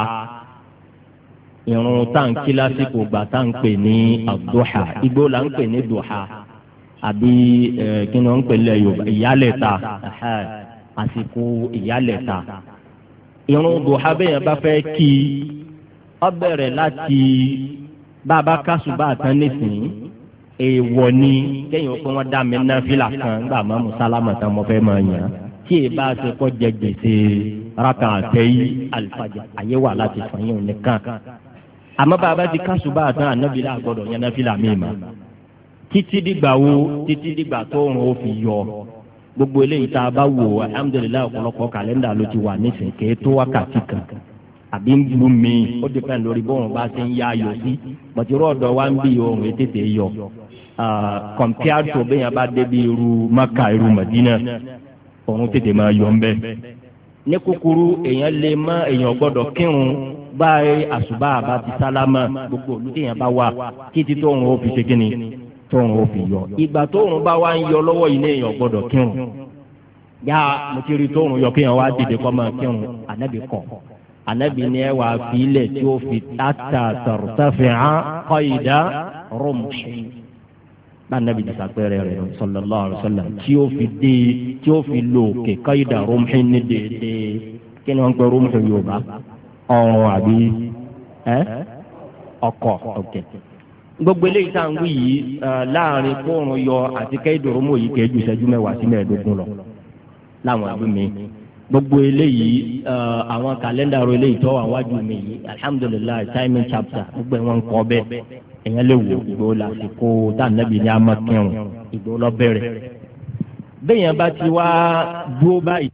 ìrun tá à ń kí lásìkò gbà tá à ń pè ní àdùhà igbó là ń pè ní dùhà àbí kí ni wọ́n ń pè lẹ́ Yorùbá ìyálẹ̀ta àsìkò ìyálẹ̀ta ìrun dùhà bẹ́yẹn bá fẹ́ kí ọ bẹ̀rẹ̀ láti bàbá kásùbà tán nísìnyí èèwọ̀ ni kéèyàn pé wọ́n dá mi ná fìlà kan nígbà máa mú sálámà tán mo fẹ́ máa yàn tí èyí bá ṣe kọ́ jẹ gbèsè rákà àtẹ́yí àlùfáàjà àyè wà láti fàyàn nìkan àmọ́ bàbá ti kásùbà tán ànábìlà gbọ́dọ̀ yẹn ná fìlà míì mà títí dìgbà wo títí dìgbà tó òun ó fi yọ gbogbo eléyìí tá a bá wò alhamdulilayi ọ̀pọ̀lọpọ̀ kàlẹ́ndà ló ti wà nísìnyí kì í tó wákàtí kan àbí ń lu mi ó depend lórí bóun bá ṣe ń yá ayò sí pọ̀tírọ̀ ọ̀dọ̀ wa ń bí ohun ètètè yọ compared to bẹ́yẹn bá débi irú Maka irú Madina òun tètè máa yọ ń bẹ́. ní kúkúrú èèyàn lè má èèyàn gbọ́dọ̀ kírun báyìí àṣùbà àbá ti sálámà gbogbo olùdíyàn bá wà títí tóun ó fi ṣe kíni tóun ó fi yọ ìgbà tóun bá wá ń yọ lọ́wọ́ yìí ní èèyàn gbọ́dọ̀ kírun yá mo ti rí tóun yọ kéèyàn wá dìde kọ́ máa kírun ànábì kọ̀ ànábì ni ẹ wà fi ilẹ̀ tí ó fi tata tartafi'a qayda rumhi bá nàbì dàsàpẹrẹ rẹ sallallahu alaihi wasallam tí ó fi lò òkè káyidà rumhin ní déédéé kí ni wọ́n ń pè rumhin Yorùbá ọrùn àbí ọkọ̀ ọ̀kẹ́. gbogbo eléyìí tá à ń wí yìí láàrin kóòrùn yọ àti káyidà rumhin yìí kẹ́ẹ́ ju ìṣẹ́jú 10 sí 15 lọ láwọn ìlú mi. gbogbo eléyìí àwọn kàlẹ́ndà ro eléyìí tó wà wájú mi yìí alhamdulilayi timing chapter gbogbo wọn kọ́ bẹ́ẹ̀ èèyàn lè wò ìgbò lásìkò tá nàbì ní amákẹ́rùn ìgbò lọ bẹ̀rẹ̀ bẹ́ẹ̀ yẹn bá ti wá dúró báyìí.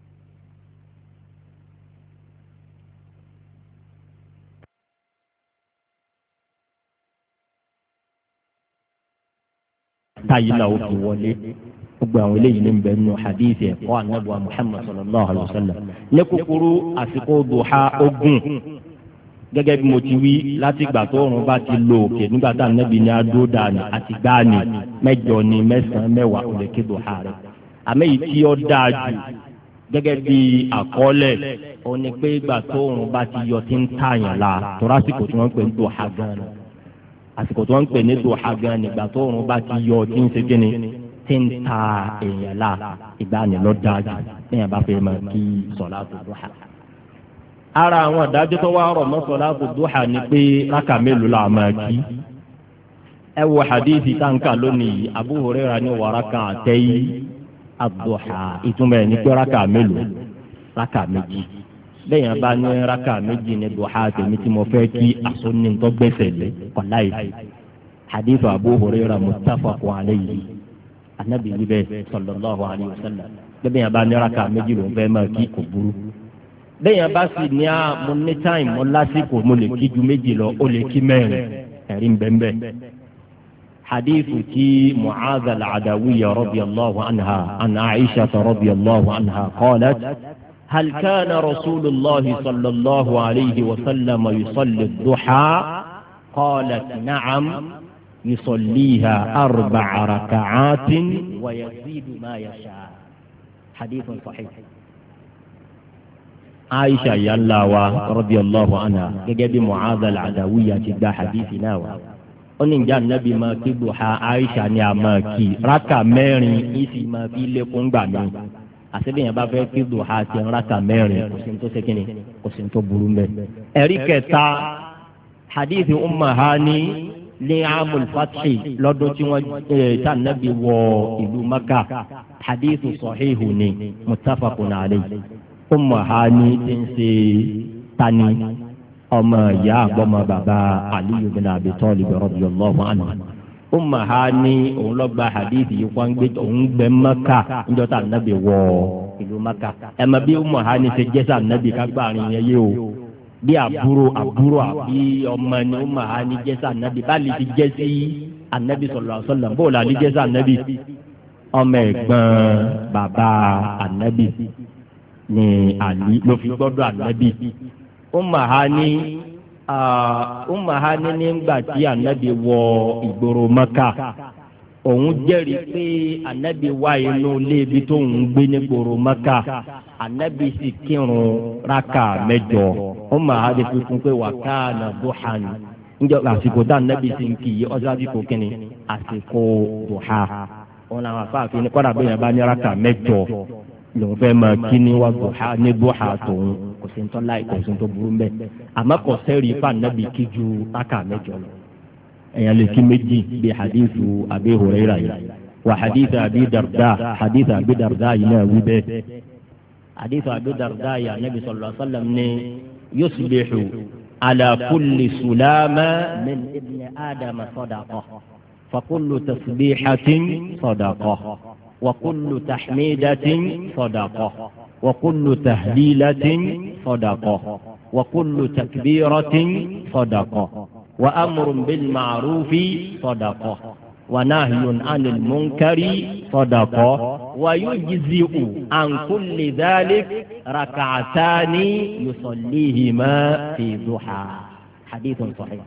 táyì làwọn fi wọlé gbogbo àwọn eléyìí ní bẹ nínú hadithi ẹ̀kọ́ anabuwa muhammad sallallahu alayhi wa sallam ní kúkúrú àsìkò duha ogun gẹ́gẹ́ bí mo ti wí láti gbà tó òrùn bá ti lo òkè nígbà tá anabi ní adó dání àti gbáàní 8 ní 9 10 ò lè ké duha rẹ̀ àmọ́ èyí tí ó dáa jù gẹ́gẹ́ bí àkọọ́lẹ̀ ó ní pé ìgbà tó òrùn bá ti yọ ti ń tààyàn la torí àsìkò tí wọ́n ń pè ní duha gan ni àsìkò tí wọ́n ń pè ní duha gan ni ìgbà tó òrùn bá ti yọ ti ń ṣe kíni tí ń ta èèyàn la ìgbàanì lọ dájú lẹ́yìn bá fẹ́ máa kí sọ̀láàtù dúhà. ara àwọn ìdájọ́ tó wá rọ̀ mọ́ sọ̀láàtù dúhà ni pé rákà mélòó la máa kí. ẹ wo hadithi táǹkà lónìí Abu Hurairah ní wa rak'atay ad-duha ìtumọ̀ ẹ̀ ní pé rákà mélòó rákà méjì. lẹ́yìn bá ní rákà méjì ní dúhà tèmi tí mo fẹ́ kí àsọ̀nì tó gbèsè lé kọ̀lá yìí. hadith Abu Hurairah muttafaqun alayhi anabi wíbẹ sallallahu alayhi wa sallam bẹ́ẹ̀ yẹn bá ní raka méjì ló ń fẹ́ máa kí kò burú bẹ́ẹ̀ yẹn bá sì ní mo ní táìm mo lásìkò mo lè kí ju méjì lọ ó lè kí mẹ́rin ẹ̀rí bẹ́ẹ̀ hadithu ti Mu'adh al-Adawiyya radiyallahu anha an Aisha radiyallahu anha qalat hal kana rasulullah sallallahu alayhi wa sallam yusalli ad-duha qalat na'am. يصليها 4 ركعات ويزيد ما يشاء حديث صحيح عائشة يلا رضي الله عنها جاب معاذ العدوية جدا حديثنا oní ìjà nàbì máa kí duha Aisha ni a máa kí raka mẹ́rin ìsì máa fi lékún gbà mí àṣebíyàn bá fẹ́ kí duha ti raka mẹ́rin kò sí ní tó ṣe kíni kò sí ní tó burú mbẹ. ẹ̀rí kẹta hadithi Ummu Hani ní amul fathi lọ́dún tí wọ́n ta nàbí wọ ìlú maka hadithu sahihu ni muttafaqun alayhi Ummu Hani ti ń ṣe tani ọmọ ìyá àbọ̀mọ bàbá Aliyu bin Abi Talib radiyallahu anhu Ummu Hani òun lọ gba hadithi yìí wọ́n gbé òun gbẹ maka níjọ́ ta nàbí wọ ìlú maka ẹ̀ mọ̀ bí Ummu Hani ṣe jẹ́ sá nàbí kágbá àrin yẹn yé o bí àbúrò àbí ọmọ ni ó máa ní jẹ́sà ànábì bá lè ti jẹ́ sí ànábì sallallahu alaihi wasallam bó la ní jẹ́sà ànábì ọmọ ẹ̀gbọ́n bàbá ànábì ní àlí ló fi gbọ́dọ̀ ànábì ó máa ní nígbà tí ànábì wọ ìgboro Mẹ́kà òun jẹ́rìí pé ànábì wá inú ilé ibi tó ń gbé ní gboro Mẹ́kà ànábì sì kírun rákà 8 ó máa lè fi kún pé wà káànà duhan níjọ́ àsìkò tá ànábì sì ń kì í ọjọ́ àsìkò kínní àsìkò duha òun làwọn afáàfin ní kọ́dà bóyá bá ní rákà 8 lòun fẹ́ máa kí ní wá duha ní duha tòun kò sí ń tọ́ láì kò sí ń tó burú mbẹ́ àmọ́ kò sẹ́rì ipá ànábì kí ju rákà 8 lọ. èèyàn lè kí méjì bí hadithu Abi Hurairah yìí wà hadithu Abi Darda hadithu Abi Darda yìí náà wí bẹ́ẹ̀ hadithu Abi Darda yìí Ànábì sallallahu alaihi wasallam ní yusbihu ala kulli sulama min ibni adama sadaqah fa kullu tasbihatin sadaqah wa kullu tahmidatin sadaqah wa kullu tahlilatin sadaqah wa kullu takbiratin sadaqah. وأمر بالمعروف صدقة ونهي عن المنكر صدقة ويجزئ عن كل ذلك ركعتان يصليهما في ضحى حديث صحيح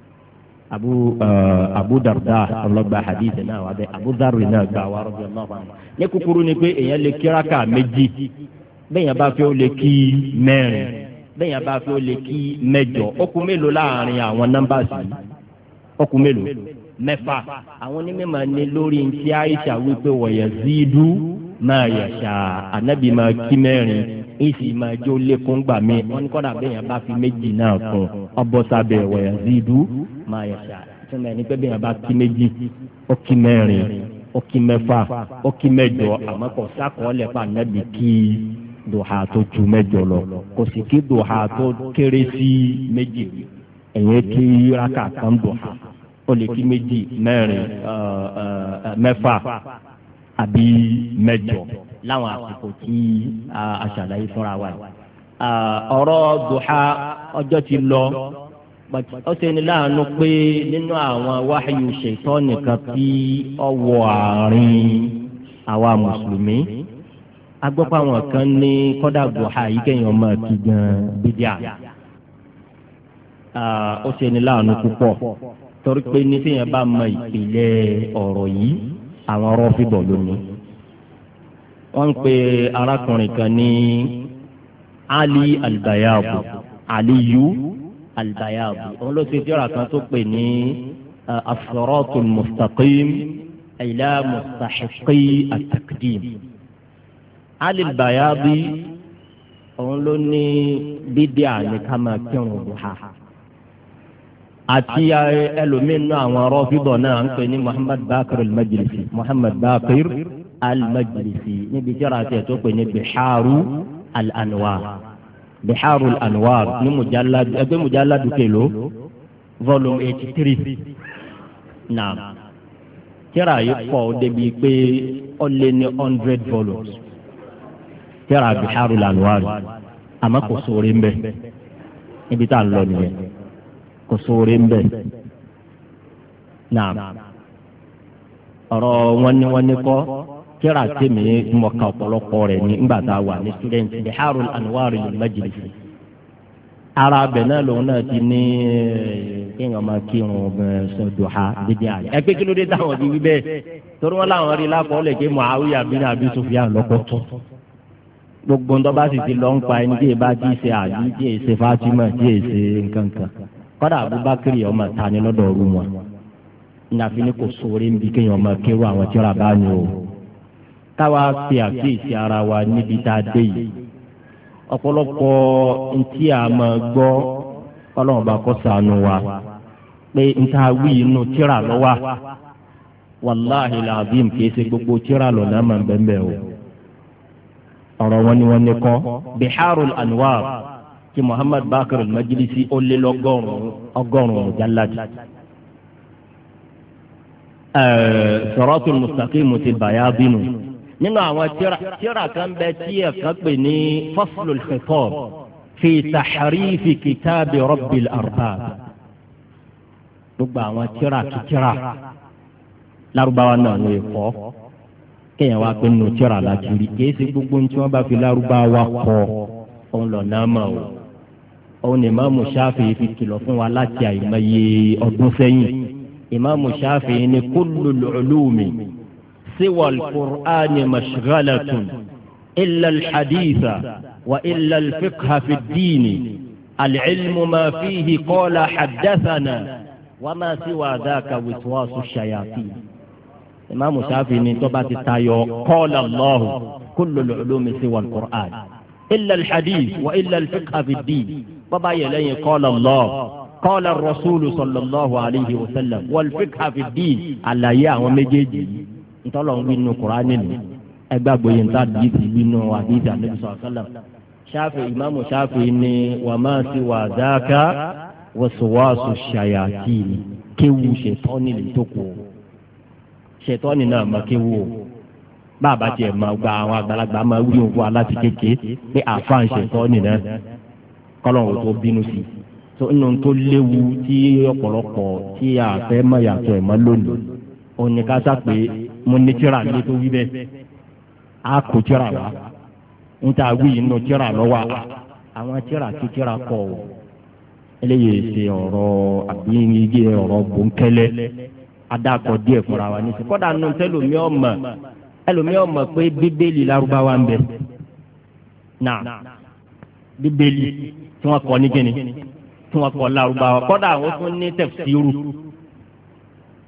Abu Darda ọlọgba hadith náà wà bẹ Abu Dharr náà gbà wà radiyallahu anhu ní kúkúrú ni pé èèyàn lè kí rákà méjì bẹ́ẹ̀ yẹn bá fẹ́ ó lè kí mẹ́rin bẹ́ẹ̀ yẹn bá fi ó lè kí 8 ó kù mélòó láàrin àwọn nọ́mbàsì ọkùn mélòó mẹ́fà àwọn onímọ̀ ní lórí ntí Aisha wípé wọ̀yẹ̀ zidu máa yàṣà ànábì máa kí mẹ́rin èsì máa jó lékún gbà mí wọn ní kọ́dà bẹ́ẹ̀ yẹn bá fi méjì náà kún ọbọ̀ sábẹ̀ wọ̀yẹ̀ zidu máa yàṣà túmọ̀ ẹni pé bẹ́ẹ̀ yẹn bá kí méjì ó kí mẹ́rin ó kí mẹ́fà ó kí mẹ́jọ àmọ́ kò sákọọ́lẹ̀ pa ànábì kí dùhà tó ju mẹ́jọ lọ kò sì kí dùhà tó kéré sí méjì ẹ̀yìn kí rákà kan dùhà ó lè kí méjì mẹ́rin mẹ́fà àbí mẹ́jọ láwọn àsìkò tí a ṣàlàyé fúnra wa yìí. ọ̀rọ̀ dùhà ọjọ́ ti lọ ó ṣe ní láàánú pé nínú àwọn wáhíù ṣètọ́ nìkan tí ó wọ àárín àwa mùsùlùmí agbọ́pọ̀ àwọn kan ní kọ́dà dùhà yìí kéèyàn máa kí gan bídíà ó ṣe ní láàánú púpọ̀ torí pé ní téèyàn bá mọ ìpìlẹ̀ ọ̀rọ̀ yìí àwọn ọ̀rọ̀ fìbọ̀ lónìí. wọ́n ń pe arákùnrin kan ní Ali Albayabu Aliyu Albayabu òun ló ṣe jọ́ra kan tó pè ní as-siratul mustaqim ila mustahiqi at-taqdim. Ali Albayabu òun ló ní bídíà ní ká máa kírun duha àti ẹlòmíín náà àwọn rọ́fídọ̀ náà ń pè ní Muhammad Baqir al-Majlisi Muhammad Baqir al-Majlisi níbi jẹ́ra àti ẹ̀tọ́ pè ní Biharu al-Anwar Biharu al-Anwar ní ẹgbẹ́ mujalladu kelo volume 83 náà jẹ́ra yìí pọ̀ débi pé ó lé ní 100 volumes jẹ́ra Biharu al-Anwar àmọ́ kò sóore ń bẹ níbi tá à ń lọ nìyẹn kò sóore ń bẹ náà ọ̀rọ̀ wọn ní kọ́ kíra tèmi mọ̀ká ọ̀pọ̀lọpọ̀ rẹ̀ ní ńgbà tá a wà ní student Biharul Anwar al-Majlisi ara bẹ̀ náà lòun náà ti ní kéèyàn máa kírun sọ duha dídí àyè ẹ pé kí ló dé táwọn ti wí bẹ́ẹ̀ torí wọn làwọn rí lápò lè ké Muawiya bin Abi Sufyan lọ́kọ̀tọ̀ gbogbo ńdọ́ bá sì ti lọ́ ń pa ẹni tí èèbá ti ṣe àbí tí èè ṣe Fatima tí èè ṣe nǹkan kan kọ́dà Abubakar ọmọ tani lọ́dọ̀ ọ̀rú wọn ìnáfi ní kò sóore ń bi kéèyàn máa kéwọ́ àwọn tíra bá ní o káwa fi àkíyèsí ara wa níbi tá a dé yìí ọ̀pọ̀lọpọ̀ ntí a máa gbọ́ ọlọ́run bá kọ́ ṣàánú wa pé nta wí inú tíra lọ́wọ́ wàláhì làbím kìí ṣe gbogbo tíra lọ́nà máa ń bẹ́ẹ̀ o ọ̀rọ̀ wọn ni wọ́n ní kọ́ Biharul Anwar ti Muhammad Baqir al-Majlisi ó lé lọ́gọ́rùn-ún mujallad Siratul Mustaqim ti Bayadinu nínú àwọn tíra kan bẹ tí ẹ kan pè ní Faslul Khitab fi tahrifi kitabi Rabbil Arbab gbogbo àwọn tíra Lárúbáwá náà ló kọ kéèyàn wá pé nínú tíra láti rí kìí ṣe gbogbo tí wọn bá fi Lárúbáwá kọ òun lọ náà mọ o òun ni Ìmáàmù Ṣáfi'í fi kìlọ̀ fún wa láti àìmọye ọdún sẹ́yìn Ìmáàmù Ṣáfi'í ní kullul ulumi siwa al-Qur'ani mashghalatun illa al-haditha wa illa al-fiqha fi ad-din al-ilmu ma fihi qala haddathana wa ma siwa dhaka wiswasu ash-shayatin. Ìmáàmù Ṣáfi'í ní tó bá ti tayọ qala Allahu kullul ulumi siwa al-Qur'an illa al-hadith wa illa al-fiqha fi ad-din bàbá yẹ lẹ́yìn qala Allah qala ar-rasulu sallallahu alayhi wa sallam wal-fiqha fi ad-din àlàyé àwọn méjèèjì ntọ́lọ̀ ń wí nínú Kùránì nù ẹgbàgbọ́ yẹn tá a di ti wí nínú àdìsí Ànábì sallallahu alayhi wa sallam Ṣáfi'í Ìmáàmù Ṣáfi'í ní wa ma siwa dhaka waswasu shayatin kéwu ṣètọ́ni lè tó kù ṣètọ́ni náà máa kéwu o bàbá tiẹ̀ máa gba àwọn àgbàlagbà máa wí òkú aláti kékeré pé àfáàn ṣètọ́ni náà kọ́lọ́hún tó bínú sí i tó inú tó léwu tí ọ̀pọ̀lọpọ̀ tí a fẹ́ mọ̀ yàtọ̀ ẹ̀ mọ́ lónìí òní ká sá pé mo ní tíra ní tó wí bẹ́ẹ̀ á kó tíra wá níta wí inú tíra lọ́wọ́ àwọn tíra kí tíra kọ̀ ọ́ eléyìí ṣe ọ̀rọ̀ àbí igi ọ̀rọ̀ bòńkẹ́lẹ́ adakọ̀ díẹ̀ fúnra wa nísìnyí kọ́dà nù ẹlòmíì ọmọ pé bíbélì Lárúbáwá ń bẹ náà bíbélì tí wọ́n kọ ní kíni tí wọ́n kọ Lárúbáwá kọ́dà àwọn tún ní tẹ̀fsíìrù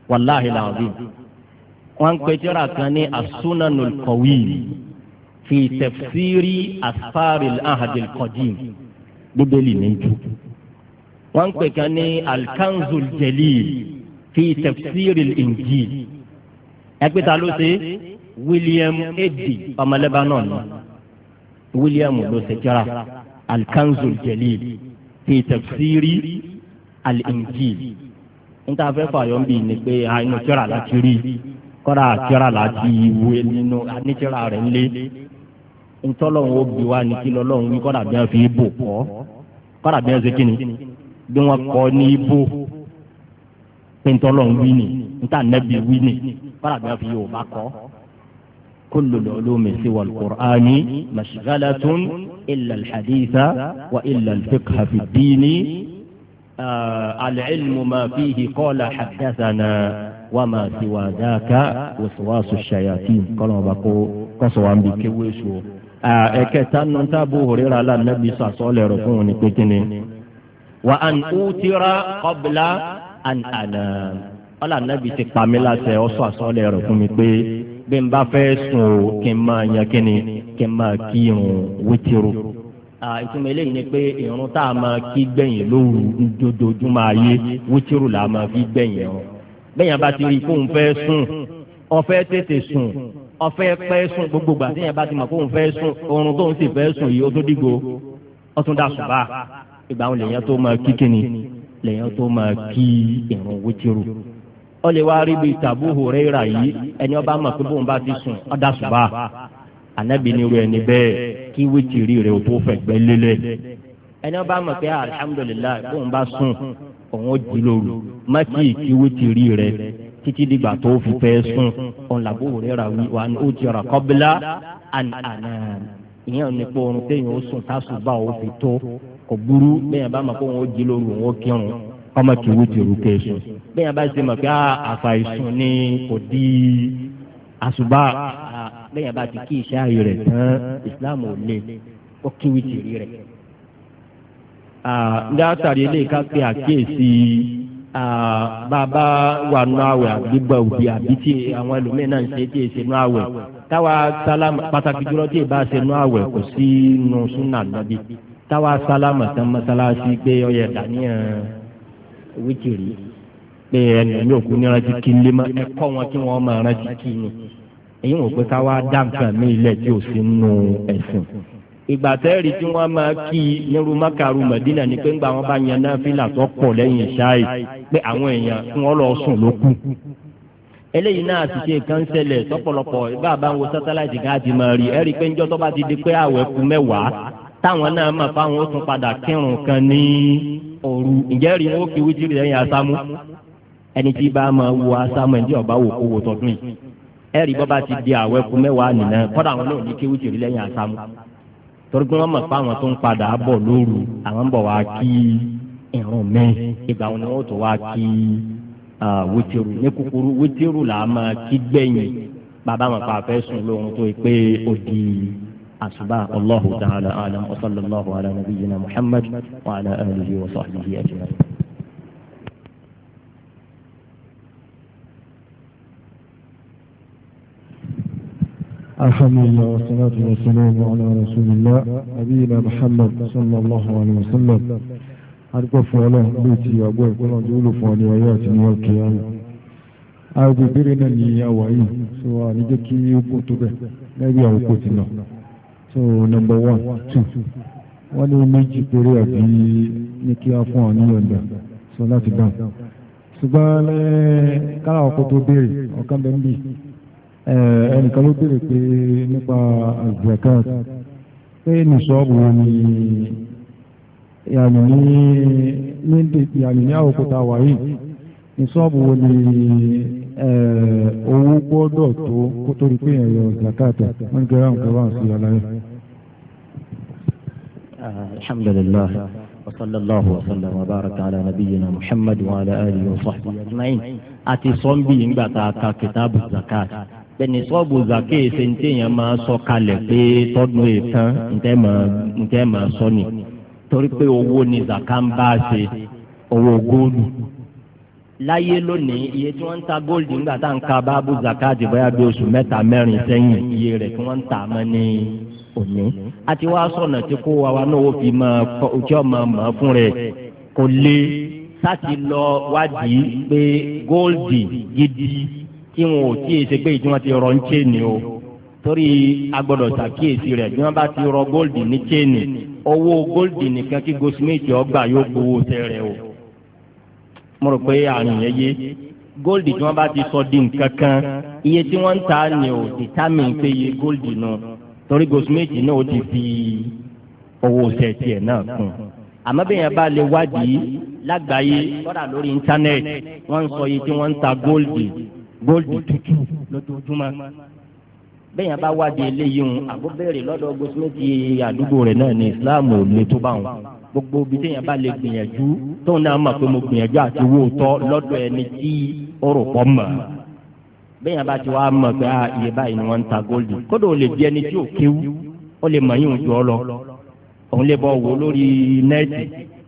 wàláhi làbí. wọ́n ń pè tírà kan ní as-sunanul qawim fi tafsiri asfaril ahadil qadim bíbélì méjì. wọ́n ń pè kan ní al-kanzul jalil fi tafsiril injil. ẹgbẹ́ ta ló ṣe William Eddy ọmọ Lebanon William ló ṣe tírà al-kanzul jalil fi tafsiri al-injil. níta fẹ́ fààyàn bíi ni pé inú tírà láti rí kọ́ra tírà láti ìwé nínú anítírà rẹ̀ ńlé ntọ́lọ́hún ó bí wá ní kí lọ́lọ́hún wí kọ́ra bí wọ́n fi ibò kọ́ kọ́ra bí wọ́n ṣe kíni bí wọ́n kọ́ ní ibò pé ntọ́lọ́hún wí ni níta nẹ́bí wí ni kọ́ra bí wọ́n fi Yorùbá kọ́. kullu al-ulumi siwa al-Qur'ani mashghalatun illa al-haditha wa illa al-fiqha fi ad-dini. العلم ما فيه قال حدثنا وما سوى ذاك وسواس الشياطين قالوا بقوا قصوا عن بكويسو اكتن تابو هريرة على النبي صلى الله عليه وسلم كتني وأن أوتر قبل أن أنام على النبي تقاملا سيوصى صلى الله عليه وسلم بين بافيسو كما يكني كما كيو وترو ìtumọ̀ eléyìí ni pé ìrun tá a máa kí gbẹ̀yìn lóru dojoojúmọ́ ayé wítírù là máa fi gbẹ̀yìn ẹ̀rọ. bẹ́yìn bá ti rí kóun fẹ́ sùn ọ̀fẹ́ tètè sùn ọ̀fẹ́ pẹ́ sùn gbogbo gbà téèyàn bá ti mọ̀ kóun fẹ́ sùn oorun tóun sì fẹ́ sùn yìí ó tó dìgbò ó tún dà sùn bá ìgbà wọn lèyàn tó máa kí kíni lèyàn tó máa kí ìrun wítírù. ó lè wá rí bí Abu Huraira yìí ẹni ó bá mọ̀ pé bóun bá ti sùn ó dà sùn bá anabi ni wẹ ni bẹ́ẹ̀ kí wítìrì rẹ̀ o tó fẹ̀gbẹ́ lélẹ̀ ẹni wọn bá mọ̀ pé alihamudulilayi bóun bá sùn òun ó di lóru má kí wítìrì rẹ̀ títí dìgbà tó fi fẹ́ sùn òun làbó rẹ̀ rà wí wà ní ó jẹrà kọ́bílà àná ìyẹn ò ní pé oorun téèyàn ó sùn tásùbà ó fi tó kò burú bẹ́ẹ̀ bá mọ̀ pé òun ó di lóru òun ó kírun ọmọ kí wítìrì kẹ́sùn bẹ́ẹ̀ bá ṣe mọ̀ pé àfàìsùn ni kò di àṣùbà bẹ́ẹ̀ bá ti kí iṣẹ́ ayé rẹ̀ tán Islam ò lè ó kí wítìrì rẹ̀. látàrí eléyìí ká pé àkíyèsí bàbá wà nù àwẹ̀ àgbégbà òbí àbí tí àwọn ẹlòmíràn náà ń ṣe tí èsì nù àwẹ̀ táwa sálámà pàtàkì jùlọ tí ìbá ṣe nù àwẹ̀ kò sí nù súnà nàbí táwa sálámà tán mọ́sálásí pé ọyẹ dàníyàn wítìrì pé ẹnu yóò kú ní rántí kí n lé mọ́ ẹ̀kọ́ wọn kí wọ́n máa rántí kí ni èyí wò pé ká wá dá nǹkan mí ilẹ̀ tí ò sí nù ẹ̀sìn. ìgbà tẹ́rì tí wọ́n máa kí nírú Mákàrú Mẹ̀dínà ni pé ńgbà wọn bá yan náfìlà tó pọ̀ lẹ́yìn ṣáì pé àwọn èèyàn kí wọ́n lọ sùn ló kù. eléyìí náà ti ṣe kán ṣẹlẹ̀ tọ́pọ̀lọpọ̀ ìbá bá ń wo sátáláìtì ká ti máa rí ẹ̀rí pé ńjọ́ tó bá ti di pé àwẹ̀ kù mẹ́wàá táwọn náà máa fáwọn ó tún padà kírun kan ní òru ìjẹ́rìí wọn ó kí wítìrì lẹ́yìn asámú ẹni tí bá máa wo asámú ẹni tí ọba wò kó wo tọdún yìí ẹ̀rí bọ́ba ti di àwẹ̀ kù mẹ́wàá nìyẹn kọ́dà àwọn náà ní kí wítìrì lẹ́yìn asámú torí pé wọ́n mọ̀ pé àwọn tó ń padà bọ̀ lóru àwọn ń bọ̀ wá kí ìrun mẹ́rin ìgbà wọn ni wọ́n tó wá kí wítìrù ní kúkúrú wítìrù là á máa kí gbẹ̀yìn bàbá wọn pa fẹ́ sùn lóhun tó pé ó di àṣùbà Allahu ta'ala a'lam wa sallallahu ala nabiyyina Muhammad wa ala alihi wa sahbihi ajma'in. الحمد لله والصلاة والسلام على رسول الله نبينا محمد صلى الله عليه وسلم adúgbò fún ọlọ́run ló ti àgbọ̀ ìpínlẹ̀ ọjọ́ olú fún ọdún ayé àti níwọ̀n kìíyàmù aago ìbéèrè náà ní àwà yìí so a ní jẹ́ kí ó kó tó bẹ̀ lẹ́bí àwọn kò ti lọ so number 1 2 wọ́n ní méjì péré àbí ní kí á fún ọ ní ọ̀dà so láti dán ṣùgbọ́n kára ọkọ̀ tó béèrè ọ̀kan bẹ́ẹ̀ ń bì ẹnìkan ló béèrè pé nípa zakat pé ní ṣọ́ọ̀bù wọn ni yàní ní àwòkúta wáyé ní ṣọ́ọ̀bù wọn ni owó gbọ́dọ̀ tó kó tó rí pé ẹ̀yọ zakat wọ́n ní kẹrẹ́ àwọn kẹrẹ́ sí aláyé. alhamdulillah wa sallallahu wa sallam wa baraka ala nabiyyina Muhammad wa ala alihi wa sahbihi ajma'in àti sọ́ńbì nígbà tá a ka kitabu zakat bẹ́ẹ̀ni sọ́ọ̀bù zake ṣe ń téèyàn máa sọ kalẹ̀ pé tọ́dún ètàn ǹtẹ́ máa sọ ni torí pé owó ni zaka ń bá ṣe owó góòlù láyé lónìí iye tí wọ́n ń ta gold nígbà tá à ń ka báàbù zakati bóyá bí oṣù 3-4 sẹ́yìn iye rẹ̀ tí wọ́n ń tà mọ́ ní òní. a ti wá sọ̀nà tí kó wa náà ó fi máa ojú ọmọ mọ̀ fún rẹ̀ kò lè sáti lọ wádìí pé góòlì gidi tí wọn ò tí ì ṣe pé tí wọ́n ti rọ ń chéènì o torí agbọ́dọ̀ ṣàkíyèsí rẹ̀ bí wọ́n bá ti rọ góòlì ní chéènì owó góòlì nìkan kí goldsmith ọgbà yóò gbowó tẹ̀rẹ̀ o. mo rò pé àrùn yẹn yé góòlì tí wọ́n bá ti sọ di nǹkan kan iye tí wọ́n ń ta ni ò determine pé iye góòlì nù torí goldsmith náà ó ti fi owó tẹ̀tì ẹ̀ náà kún. àmọ́ bí yẹn bá lè wádìí lágbàáyé kọ́dà lórí íńtánẹ́ẹ̀tì wọ́n ń sọ iye tí wọ́n ń ta góòlì tútù lójoojúmọ́. bẹ́ẹ̀ yẹn bá wádìí eléyìí ń àbúbẹ̀rẹ̀ lọ́dọ̀ goldsmith àdúgbò rẹ̀ náà ní Islam ò lè tó bá wọn. gbogbo ibi téèyàn bá lè gbìyànjú tóun náà mọ̀ pé mo gbìyànjú àti wó tọ́ lọ́dọ̀ ẹni tí ó rò pọ̀ mọ̀. bẹ́ẹ̀ yẹn bá ti wá mọ̀ pé iye báyìí ni wọ́n ń ta góòlì kódà ó lè di ẹni tí ò kéwú ó lè mọ̀ yín jù ọ lọ òun lè bọ̀ wò lórí nẹ́ẹ̀tì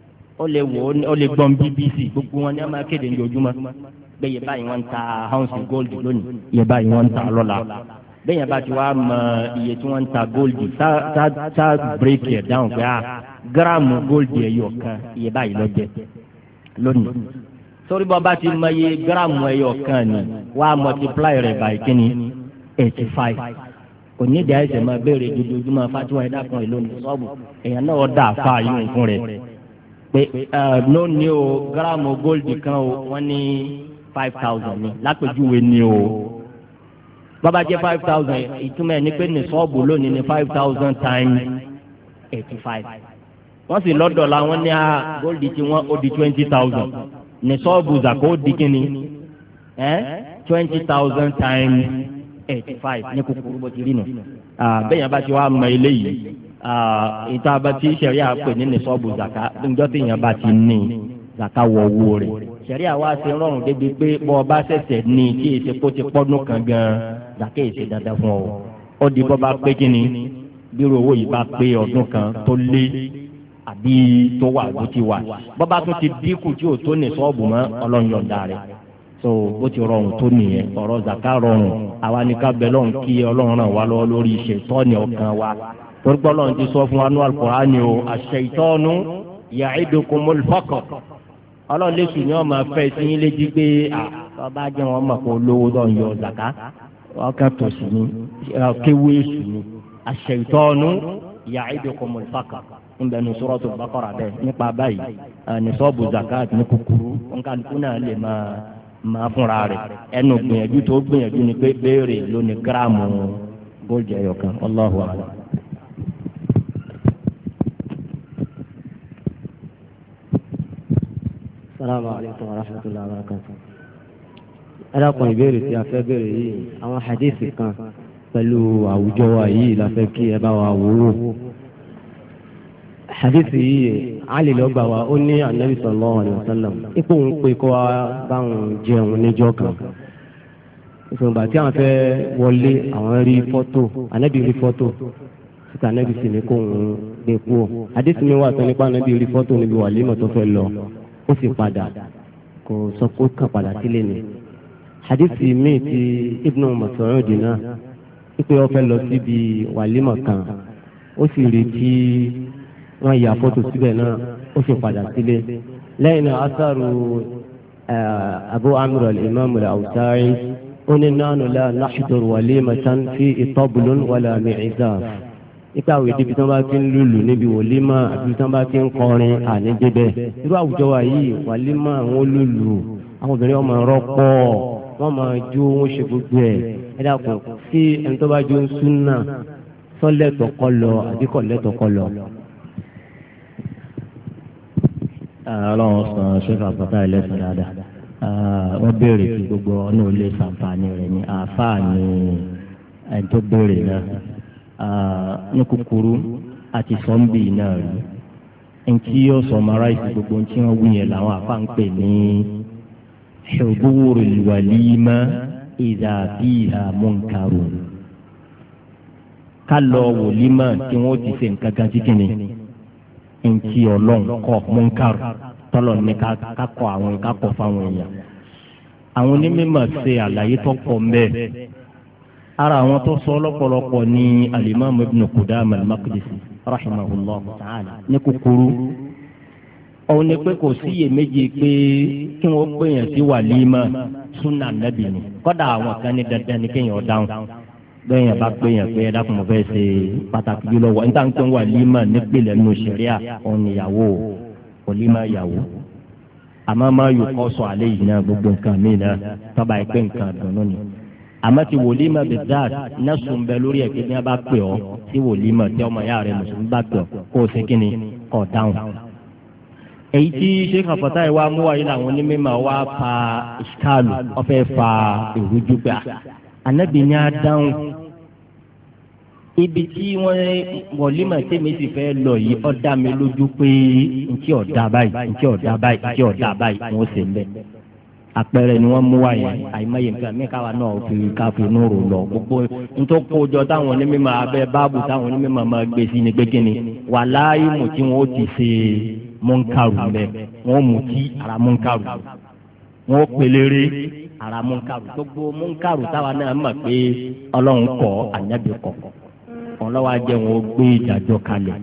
ó lè gbọ́n BBC gbogbo wọn ní a máa kéde ní ojúmọ́ bẹ́ẹ̀ yẹ báyìí wọ́n ń ta ounce gold lónìí yẹ báyìí wọ́n ń ta lọ́la bẹ́ẹ̀ yẹn bá ti wá mọ iye tí wọ́n ń ta gold tá break ẹ̀ down pé gíráàmù gold ẹyọ kan iye báyìí lọ́jẹ́ lónìí sórí bọ́ bá ti mọ iye gíráàmù ẹyọ kan ni wàá multiply rẹ̀ by kíni 85 onídìí àìsàn máa béèrè dojoojúmọ́ fatiwa ẹ̀dá kan ìlú ní sọ́ọ̀bù èèyàn náà dà fa yín fún rẹ̀ pé lónìí o gíráàmù gold kan o wọ́n ní 5,000 ní lápèjúwe ni o bàbá jẹ́ 5,000 ìtumọ̀ ẹ̀ ní pé ní sọ́ọ̀bù lónìí ní 5,000 times 85 wọ́n sì lọ́dọ̀ la wọ́n ní gold tí wọ́n ó di 20,000 ní sọ́ọ̀bù zàkó di kíni 20,000 times 85 ní kúkúrú bó ti rí nù bẹ́ẹ̀ yẹn bá ti wá mọ eléyìí ìta bá ti sẹ̀rí àpè ní ní sọ́ọ̀bù zàká níjọ́ tí yẹn bá ti ní zàká wọ owó rẹ̀ sẹ̀rí àwa ṣe rọrùn débi pé bọ́ ọ bá ṣẹ̀ṣẹ̀ ní kí èsì kó ti pọ́dún kan gan zàká èsì dandan fún ọ ó di bọ́ bá pé kí ni bírò owó yìí bá pé ọdún kan tó lé àbí tó wà bó ti wà bọ́ bá tún ti dínkù tí ò tó ní sọ́ọ̀bù mọ́ ọlọ́run yọ̀ǹda rẹ̀ so bó ti rọrùn tó nìyẹn ọ̀rọ̀ zaka rọrùn àwa ní ká bẹ lọ́run kí ọlọ́run ràn wá lọ́wọ́ lórí ìṣètọ́ni ọkàn wa torí pé ọlọ́run ti sọ fún wa ní Al-Qur'ani o ash-shaytanu ya'idukumul faqr ọlọ́run lẹ́sùn ni wọ́n máa fẹ́ sí yín létí pé ọba jẹ́ wọn mọ̀ kó lówó tó ń yọ zaka ọkàn tó sì ní kéwé èsù ni ash-shaytanu ya'idukumul faqr níbẹ̀ ní Suratul Baqara bẹ́ẹ̀ nípa báyìí ní sọ́ọ̀bù zakat ní kúkúrú nǹkan náà lè máa fúnra rẹ̀ ẹnu gbìyànjú tó gbìyànjú ni pé béèrè lónìí gíráàmù góòlù ẹyọ kan Allahu a'lam. Assalamu alaykum wa rahmatullahi wa barakatuh. ẹ dákun ìbéèrè tí a fẹ́ béèrè yìí àwọn hadith kan pẹ̀lú àwùjọ wa yìí la fẹ́ kí ẹ bá wa wò ó. hadith yìí Ali ló gbà wá ó ní anabi sallallahu alayhi wa sallam ipò ń pè kó wa báwọn jẹun níjọ́ kan ìfúnba tí àwọn fẹ́ wọlé àwọn rí fọ́tò anabi rí fọ́tò síta anabi sì ní kó ń gbé kú ọ hadith mi wà tó nípa anabi rí fọ́tò níbi wàlímọ̀ tó fẹ́ lọ ó sì padà kò sọ kó kàn padà sílé ni hadith mi ti Ibn Mas'ud náà ipe ó fẹ́ lọ síbi wàlímọ̀ kan ó sì rí tí wọ́n ya fọ́tò síbẹ̀ náà ó sì padà sílé lẹ́yìn náà asaru Abu Amr al-Imam al-Awza'i ó ní nahnu la nahdur walimatan fi tablun wala mi'zaf nípa àwọn ìdíbi tí wọ́n bá ti ń lùlù níbi wòlímà àti tí wọ́n bá ti ń kọrin àníjẹ́bẹ̀ irú àwùjọ wa yìí wàlímà àwọn lùlù àwọn obìnrin wọn máa rọ́pọ̀ wọ́n máa jó wọ́n ṣe gbogbo ẹ̀ ẹ dákun sí ẹni tó bá jó ń súnà sọ́lẹ̀tọ̀ kọ́ lọ àbíkọ̀ lẹ́tọ̀ kọ́ lọ. ọlọ́run sàn ṣẹ́fà bàtà ẹlẹ́sìn dáadáa wọ́n béèrè kí gbogbo ọ̀nà ò lè ṣàǹfààní rẹ̀ ní àáfàá ní ẹni tó béèrè náà ní kúkúrú àti sọ́ńbì náà rí ẹnití yóò sọmaráìsì gbogbo tí wọ́n wí yẹn làwọn àáfàá ń pè ní hudurul walima idha fiha munkarun ká lọ wòlímà tí wọ́n ti ṣe nǹkan kan sí kìnnì ntí ọlọ́run kọ́ múnkàrú tọ́lọ̀ ní ká kọ́ àwọn ká kọ́ fáwọn èèyàn àwọn onímọ̀ ṣe àlàyé tó pọ̀ mbẹ́ ara àwọn tó sọ lọ́pọ̀lọpọ̀ ní alimami ibn Qudama al-Maqdisi rahimahullah ta'ala ní kúkúrú òun ni pé kò sí iyèméjì pé kí wọ́n gbẹ̀yàn sí wàlímà súnà nàbì ni kọ́dà àwọn kan ní dandan ní kéèyàn dáhùn gbẹ̀yàn bá gbẹ̀yàn pé ẹ̀dá kò mọ̀ fẹ́ ṣe pàtàkì jùlọ wọ̀ níta ń pè wàlímà nípìnlẹ̀ nù sẹ̀ríà òun ìyàwó wàlímà ìyàwó àmọ́ máa yọ kọ́ sọ àlẹ́ yìí náà gbogbo nǹkan mí náà tọ́ba ẹgbẹ́ nǹkan dùnú ni àmọ́ ti wòlímà bidat náà sùn bẹ lórí ẹ̀ pé ní a bá pè ọ́ sí wòlímà tí ọmọ ìyá rẹ̀ mùsùlùmí bá pè ọ́ kó o ṣe kí ni kọ́ dáhùn. èyí tí Sheikh Fatai wa mú wáyé làwọn onímọ̀ wa fa ìṣkáàlù ọ̀fẹ́ fa ìrújú pé ànábì ní a dáhùn. ibi tí wọ́n wòlímà tèmi sì fẹ́ lọ yìí ó dá mi lójú pé ntí ọ̀dà báyìí ntí ọ̀dà báyìí ntí ọ̀dà báyìí wọ́n sì ń bẹ̀. àpẹẹrẹ ni wọ́n mú wáyé àìmọye nǹkan mẹ́kàwá náà fi káfí núrò lọ gbogbo nítorí kójọ táwọn onímọ̀ abẹ́ báàbù táwọn onímọ̀ máa gbé sí ni pé kíni wàláyé mú tí wọ́n ó ti ṣe múnkàrù mbẹ wọ́n mú tí ara múnkàrù wọ́n pèlérè ara múnkàrù gbogbo múnkàrù táwa náà mọ̀ pé ọlọ́run kọ́ ànábì kọ́ ọlọ́wọ́ ajẹ́ wọn ó gbé ìdájọ́ kalẹ̀.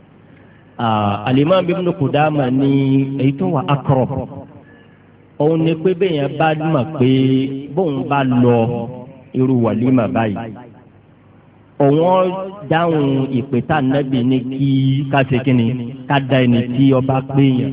Al-Imam Ibn Qudama ní èyí tó wà aqrab òun ni pé bẹ́ẹ̀ yẹn bá mọ̀ pé bóun bá lọ irú wàlímà báyìí òun dáhùn ìpè tá nábì ní kí ká ṣe kínni ká da ẹni tí ọba pé yẹn.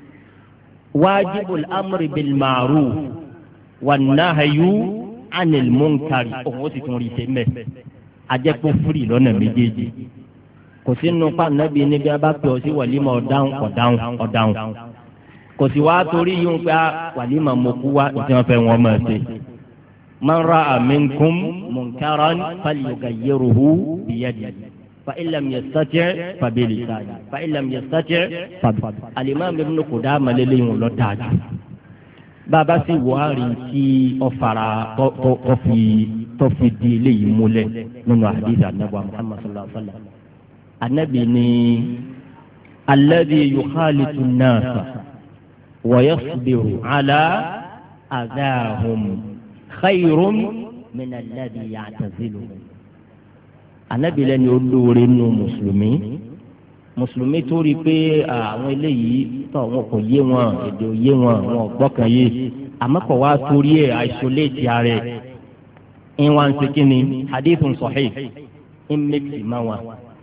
wajibul amri bil ma'ruf wan nahyu anil munkari òun ó sì tún rí ṣe mẹ́ ajẹ́pọ̀ fúrì lọ́nà méjèèjì kò sínú pa nábì níbi abá pè ọ sí wàlímà ọ̀dáhùn kò sì wá torí yóò gba wàlímà mọ̀kú wá ìtàn fẹ́ wọn máa ṣe. man ra'a minkum munkaran falyughayyirhu biyadihi fa in lam yastati' fa bilisanihi fa in lam yastati' fa al-Imam Ibn Qudama lélẹ́yìn lọ dájú. bàbá sì wàárí tí ọ̀fara tó fi di eléyìí múlẹ̀ nínú àdìsí ànábì Muhammad sallallahu alaihi wasallam. ànábì ní alladhi yukhalitu an-nasa ويصبر على أذاهم خير من الذي يعتزلهم. Ànábì lẹ́ni olóore nù mùsùlùmí tó rí i pé àwọn eléyìí tó wọn kò yé wọn èdè ò yé wọn wọn gbọ́kàn yé àmọ́ kò wá torí ẹ̀ isolate ara ẹ̀ ń wá ń ṣe kí ni hadithun sahih ń mẹ́kì má wa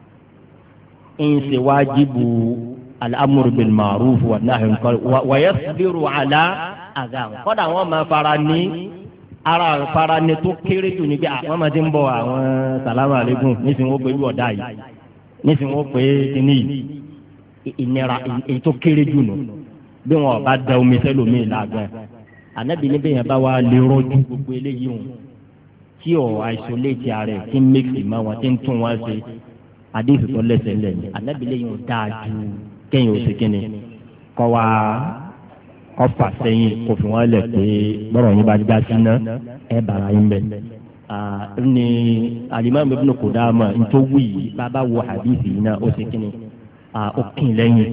ń ṣe wájibu al-amr bil ma'ruf wa nahy wa yasbiru ala adha kódà wọn máa fara ní ara fara ní tó kéré jù ní bí àwọn máa ti ń bọ̀ àwọn salamu aleykum nísìnyí wọ́n pè é wọ̀dà yìí nísìnyí wọ́n pè é kíní yìí ìnira èyí tó kéré jù nù bí wọn bá da omi sẹ́lómi làgbẹ́ ànábì níbẹ̀ yẹn bá wà lè rọ́jú gbogbo eléyìí wọn tí ò isolate ara ẹ̀ tí ń mix ìmọ̀ wọn tí ń tún wọn ṣe àdéhùn tó lẹ́sẹ̀ lẹ́yìn ànábì lẹ́yìn ò dáa ju kẹ́yìn oṣù kínní kọ́ wa ọ̀fà sẹ́yìn kò fi wọ́n lẹ̀ pé bọ́rọ̀ yín bá já sí ná ẹ̀ bàrà yín bẹ̀. ní Al-Imam Ibn Qudama ntòwí bàbá wo hadith yìí náà ó ṣe kínní ó kìn lẹ́yìn.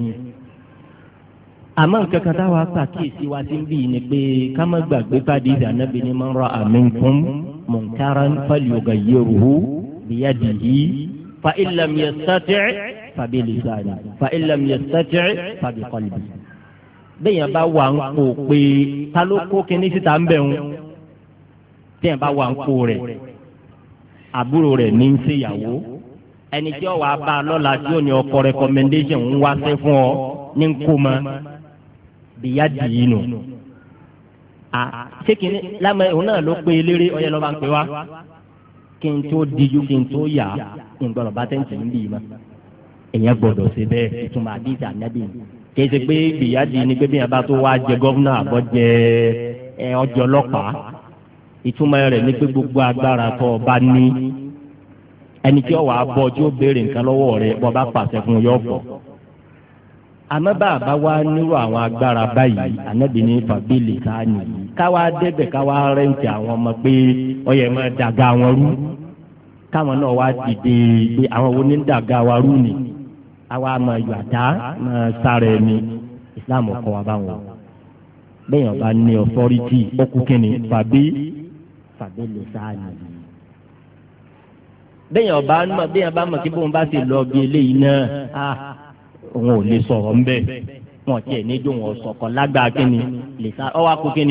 àmọ́ nǹkan kan táwa pàkíyèsí wa ti ń bì ní pé ká má gbàgbé pàdé Ànábì ní man ra'a minkum munkaran falyughayyirhu biyadihi fa in lam yastati' fabilisani fa in lam yastati' fabiqalbi. bẹ́ẹ̀ yẹn bá wà ń kó pé ta ló kó kíní síta ń bẹ̀ ń tẹ́ yẹn bá wà ń kó rẹ̀ àbúrò rẹ̀ ní í ṣèyàwó ẹni tí ó wàá bá a lọ́la tí ó ní ọkọ recommendation ń wá sí fún ọ ní ń kó ma bìyà dìí nù. ṣé kíní lámà òun náà ló pé eléré ọyẹ lọ́ba ń pè wá kí n tó díjú kí n tó yà ìgbọ̀nà bá tẹ̀sí ń bì í ma èèyàn gbọ́dọ̀ ṣe bẹ́ẹ̀ ìtumọ̀ àdìsí ànábì kì í ṣe pé bìyàdì ni pé bí yẹn bá tó wá jẹ gọ́vnà àbọ̀ jẹ ọjọ́ ọlọ́pàá ìtumọ̀ rẹ̀ ni pé gbogbo agbára tó o bá ní ẹni tí ó wàá bọ̀ tí ó béèrè nǹkan lọ́wọ́ rẹ̀ bọ́ bá pàṣẹ fún yọ fọ̀. àmọ́ bá a bá wá nírú àwọn agbára báyìí ànábì ní fàbílì sáàni káwá débẹ̀ káwá rẹ́ǹtì àwọn ọmọ pé ọyẹ máa dàga wọn rú káwọn náà wá dìde pé àwọn wo ní dàga wa rú ni àwa máa yọ àdá máa sára ẹni Islam kọ́ wa báwọn bẹ́ẹ̀ ọba ní authority ó kú kínní fàbí lè sáà nìyí. bẹ́ẹ̀ ọba mọ̀ kí bóun bá sì lọ bí eléyìí náà òun ò lè sọ̀rọ̀ ńbẹ́ wọn tiẹ̀ ní dùn wọn sọ̀kọ̀ lágbàá kínní lè sáà ọwọ́ akú kínní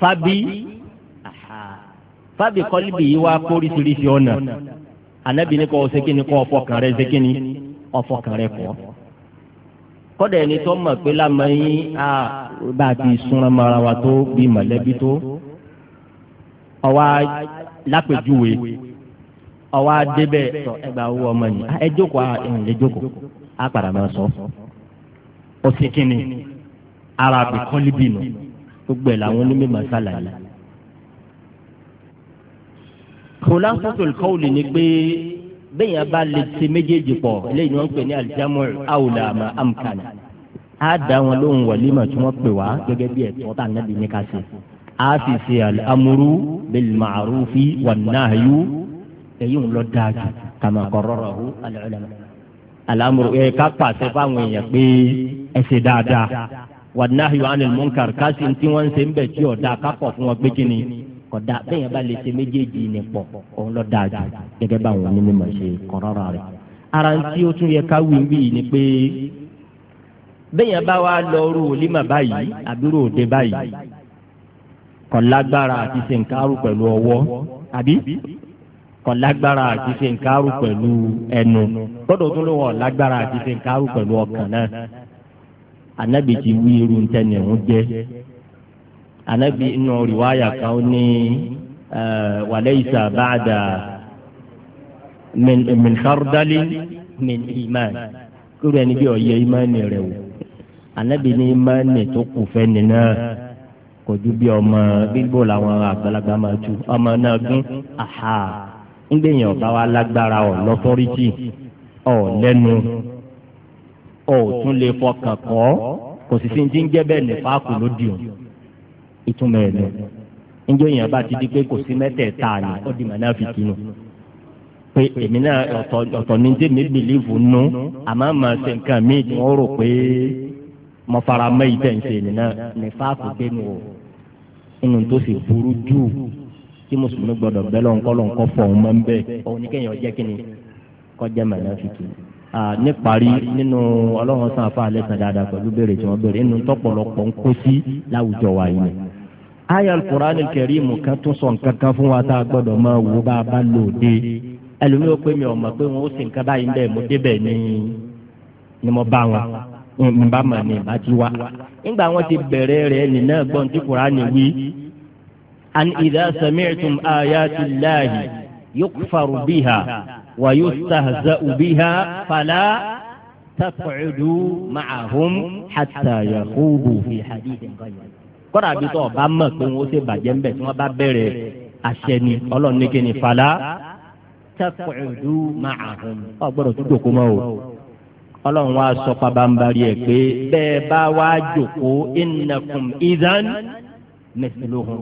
fábì kọ́líbì yìí wá kóríṣiríṣi ọ̀nà ànábì ní kọ́ ṣe kíni kọ́ ọ̀fọ̀kàn rẹ̀ ṣe kíni ọ̀fọ̀kàn rẹ̀ kọ́. kọ́dà ẹni tó mọ̀ pé lámàyín bá a ti súnra mara wa tó bí mọ̀lẹ́bí tó ọwọ́ lápèjúwe ọwọ́ adébẹ̀ tọ́ ẹgbà owó ọmọ yìí ẹ jókòó ẹ̀hìn lè jókòó á padà máa sọ ó ṣe kíni arabi kọ́líbì nù gbogbo ẹ̀ làwọn onímọ̀ sálàyé. khulasatul qawli ni pé bẹ́ẹ̀ yẹn bá lè ṣe méjèèjì pọ̀ lẹ́yìn wọn pè ní aljamu awla ma amkana á dá wọn lóhùn walima tí wọ́n pè wá gẹ́gẹ́ bí ẹ̀tọ́ tá nàbí ní ká ṣe á sì ṣe al-amru bil ma'rufi wan nahyu èyí ń lọ dájú kama qarrarahu al-ulama al-amru ká pàṣẹ fáwọn èèyàn pé ẹ ṣe dáadáa wan nahyu anil munkar ká sì tí wọ́n ń ṣe ń bẹ̀ tí ọ̀dà ká pọ̀ fún wọn pé kí ni kódà bẹ́ẹ̀ yẹn bá lè ṣe méjèèjì ní pọ̀ òun lọ dáa jù gẹ́gẹ́ báwọn onímọ̀ ṣe kọ́rọ́rọ́ rẹ̀. ara ń tí ó tún yẹ ká wí wí ni pé bẹ́ẹ̀ yẹn bá wá lọ rú olímọ̀ báyìí àbúrò òde báyìí kò lágbára àti ṣe nkárù pẹ̀lú ọwọ́ àbí kò lágbára àti ṣe nkárù pẹ̀lú ẹnu gbọ́dọ̀ tún ló wọ̀ lágbára àti ṣe nkárù pẹ̀lú ọkàn náà ànábì ti wí irú ntẹ́ni ẹ̀hún jẹ́ anabi inú riwaya kan ní walaysa ba'da min khardali min iman kúrò ẹni bí ọ̀yẹ́ ìmánì rẹ̀ wò anabi ní ìmánì tó kù fẹ́ nínú kò ju bí ọmọ bíbó làwọn àgbàlagbà máa tu ọmọ náà gún ńgbẹ̀yìn ọ̀bá wa lágbára ọ̀ lọ́tọ́rìtì ọ̀ lẹ́nu ọ̀ tún lè fọkàn kọ́ kò sì fi ti ń jẹ́ bẹ́ẹ̀ nípa kù lódì o ìtumọ̀ ẹ̀ lọ. ǹjẹ́ èèyàn bá ti di pé kò sí mẹ́tẹ̀ẹ̀ta ni ó di mùnáfíkí nù. pé èmi náà ọ̀tọ̀ ní tèmi bìlíìfù nù àmọ́ màá ṣe nǹkan míì tí wọ́n rò pé mo fara mọ́ ìtẹ̀ǹṣe nìyẹn nífàákù dénú o. inú tó sì burú jù tí mùsùlùmí gbọdọ̀ bẹ́ẹ̀ lọ́nkọ́ fọ̀ ọ́n mọ́ ń bẹ́ẹ̀ òun ní kéèyàn jẹ́ kíni kọjá mùnáfíkí. níparí nínú ọlọ́run sàn fún alẹ́ sàn dáadáa pẹ̀lú béèrè tí wọ́n béèrè nínú tọ́pọ̀lọpọ̀ ń kó sí láwùjọ wa yìí. Aya al-Qur'an al-Karim kan tún sọ nǹkan kan fún wa tá a gbọ́dọ̀ máa wò bá a bá lò dé ẹlòmíì ó pé mi ò mọ̀ pé wọn ó sì nǹkan báyìí bẹ́ẹ̀ mo débẹ̀ ni mo bá wọn ní bá mà ní ìbá ti wá. nígbà wọn ti bẹ̀rẹ̀ rẹ̀ nínú ẹ̀gbọ́n tí Qur'an wí an idha sami'tum ayati Allahi yukfaru biha wa yustahza'u biha fala taq'udu ma'ahum hatta yakhudu fi hadithin ghayrihi. kọ́dà bí tó ọba mọ̀ pé wọ́n ṣe bàjẹ́ ńbẹ̀ tí wọ́n bá bẹ̀rẹ̀ àṣẹ ni ọlọ́run ní kíni fàlà taq'udu ma'ahum ọ̀ gbọ́dọ̀ tó jòkó mọ́ o ọlọ́run wá sọ pabambari ẹ̀ pé bẹ́ẹ̀ bá wá jòkó innakum idhan mithluhum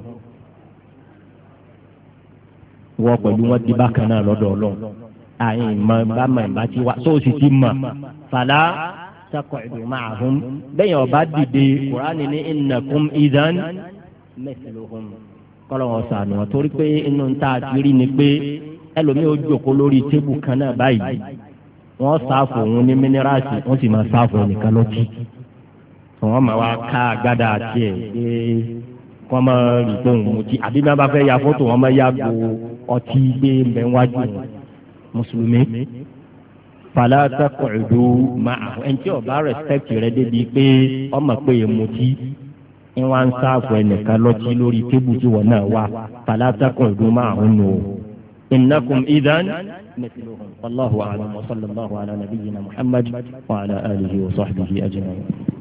wọ́n pẹ̀lú wọn ti bákan náà lọ́dọ̀ ọlọ́run àyìn ìmọ̀ bá mọ̀ ìbá ti wá sóòsì ti mọ̀ fàlà taq'udu ma'ahum bẹ́ẹ̀ ọba dìde Kùránì ní innakum idhan mithluhum kọ́lọ́ wọn sànù wọn torí pé inú ta àti rí ni pé ẹlòmíì ó jókòó lórí tébù kan náà báyìí wọ́n sáfù òun ní mínírààsì wọ́n sì máa sáfù ẹnìkan lọ́tì wọ́n máa wá ká àgádà àti ẹ̀ pé wọ́n máa rí pé òun mutí àbí bí wọ́n bá fẹ́ ya fọ́tò wọ́n máa yàgò ọtí gbé mbẹ́wájú mùsùlùmí fàlà taq'udu ma'ahu ẹni tí ó bá respect rẹ débi pé ọmọ pé èmùtí ń wá ń sáàfù ẹnìkan lọ́tí lórí tébù tí wọ́n náà wà fàlà taq'udu ma'ahu nù innakum idhan mithluhum wallahu a'lam wa sallallahu ala nabiyyina Muhammad wa ala alihi wa sahbihi ajma'in.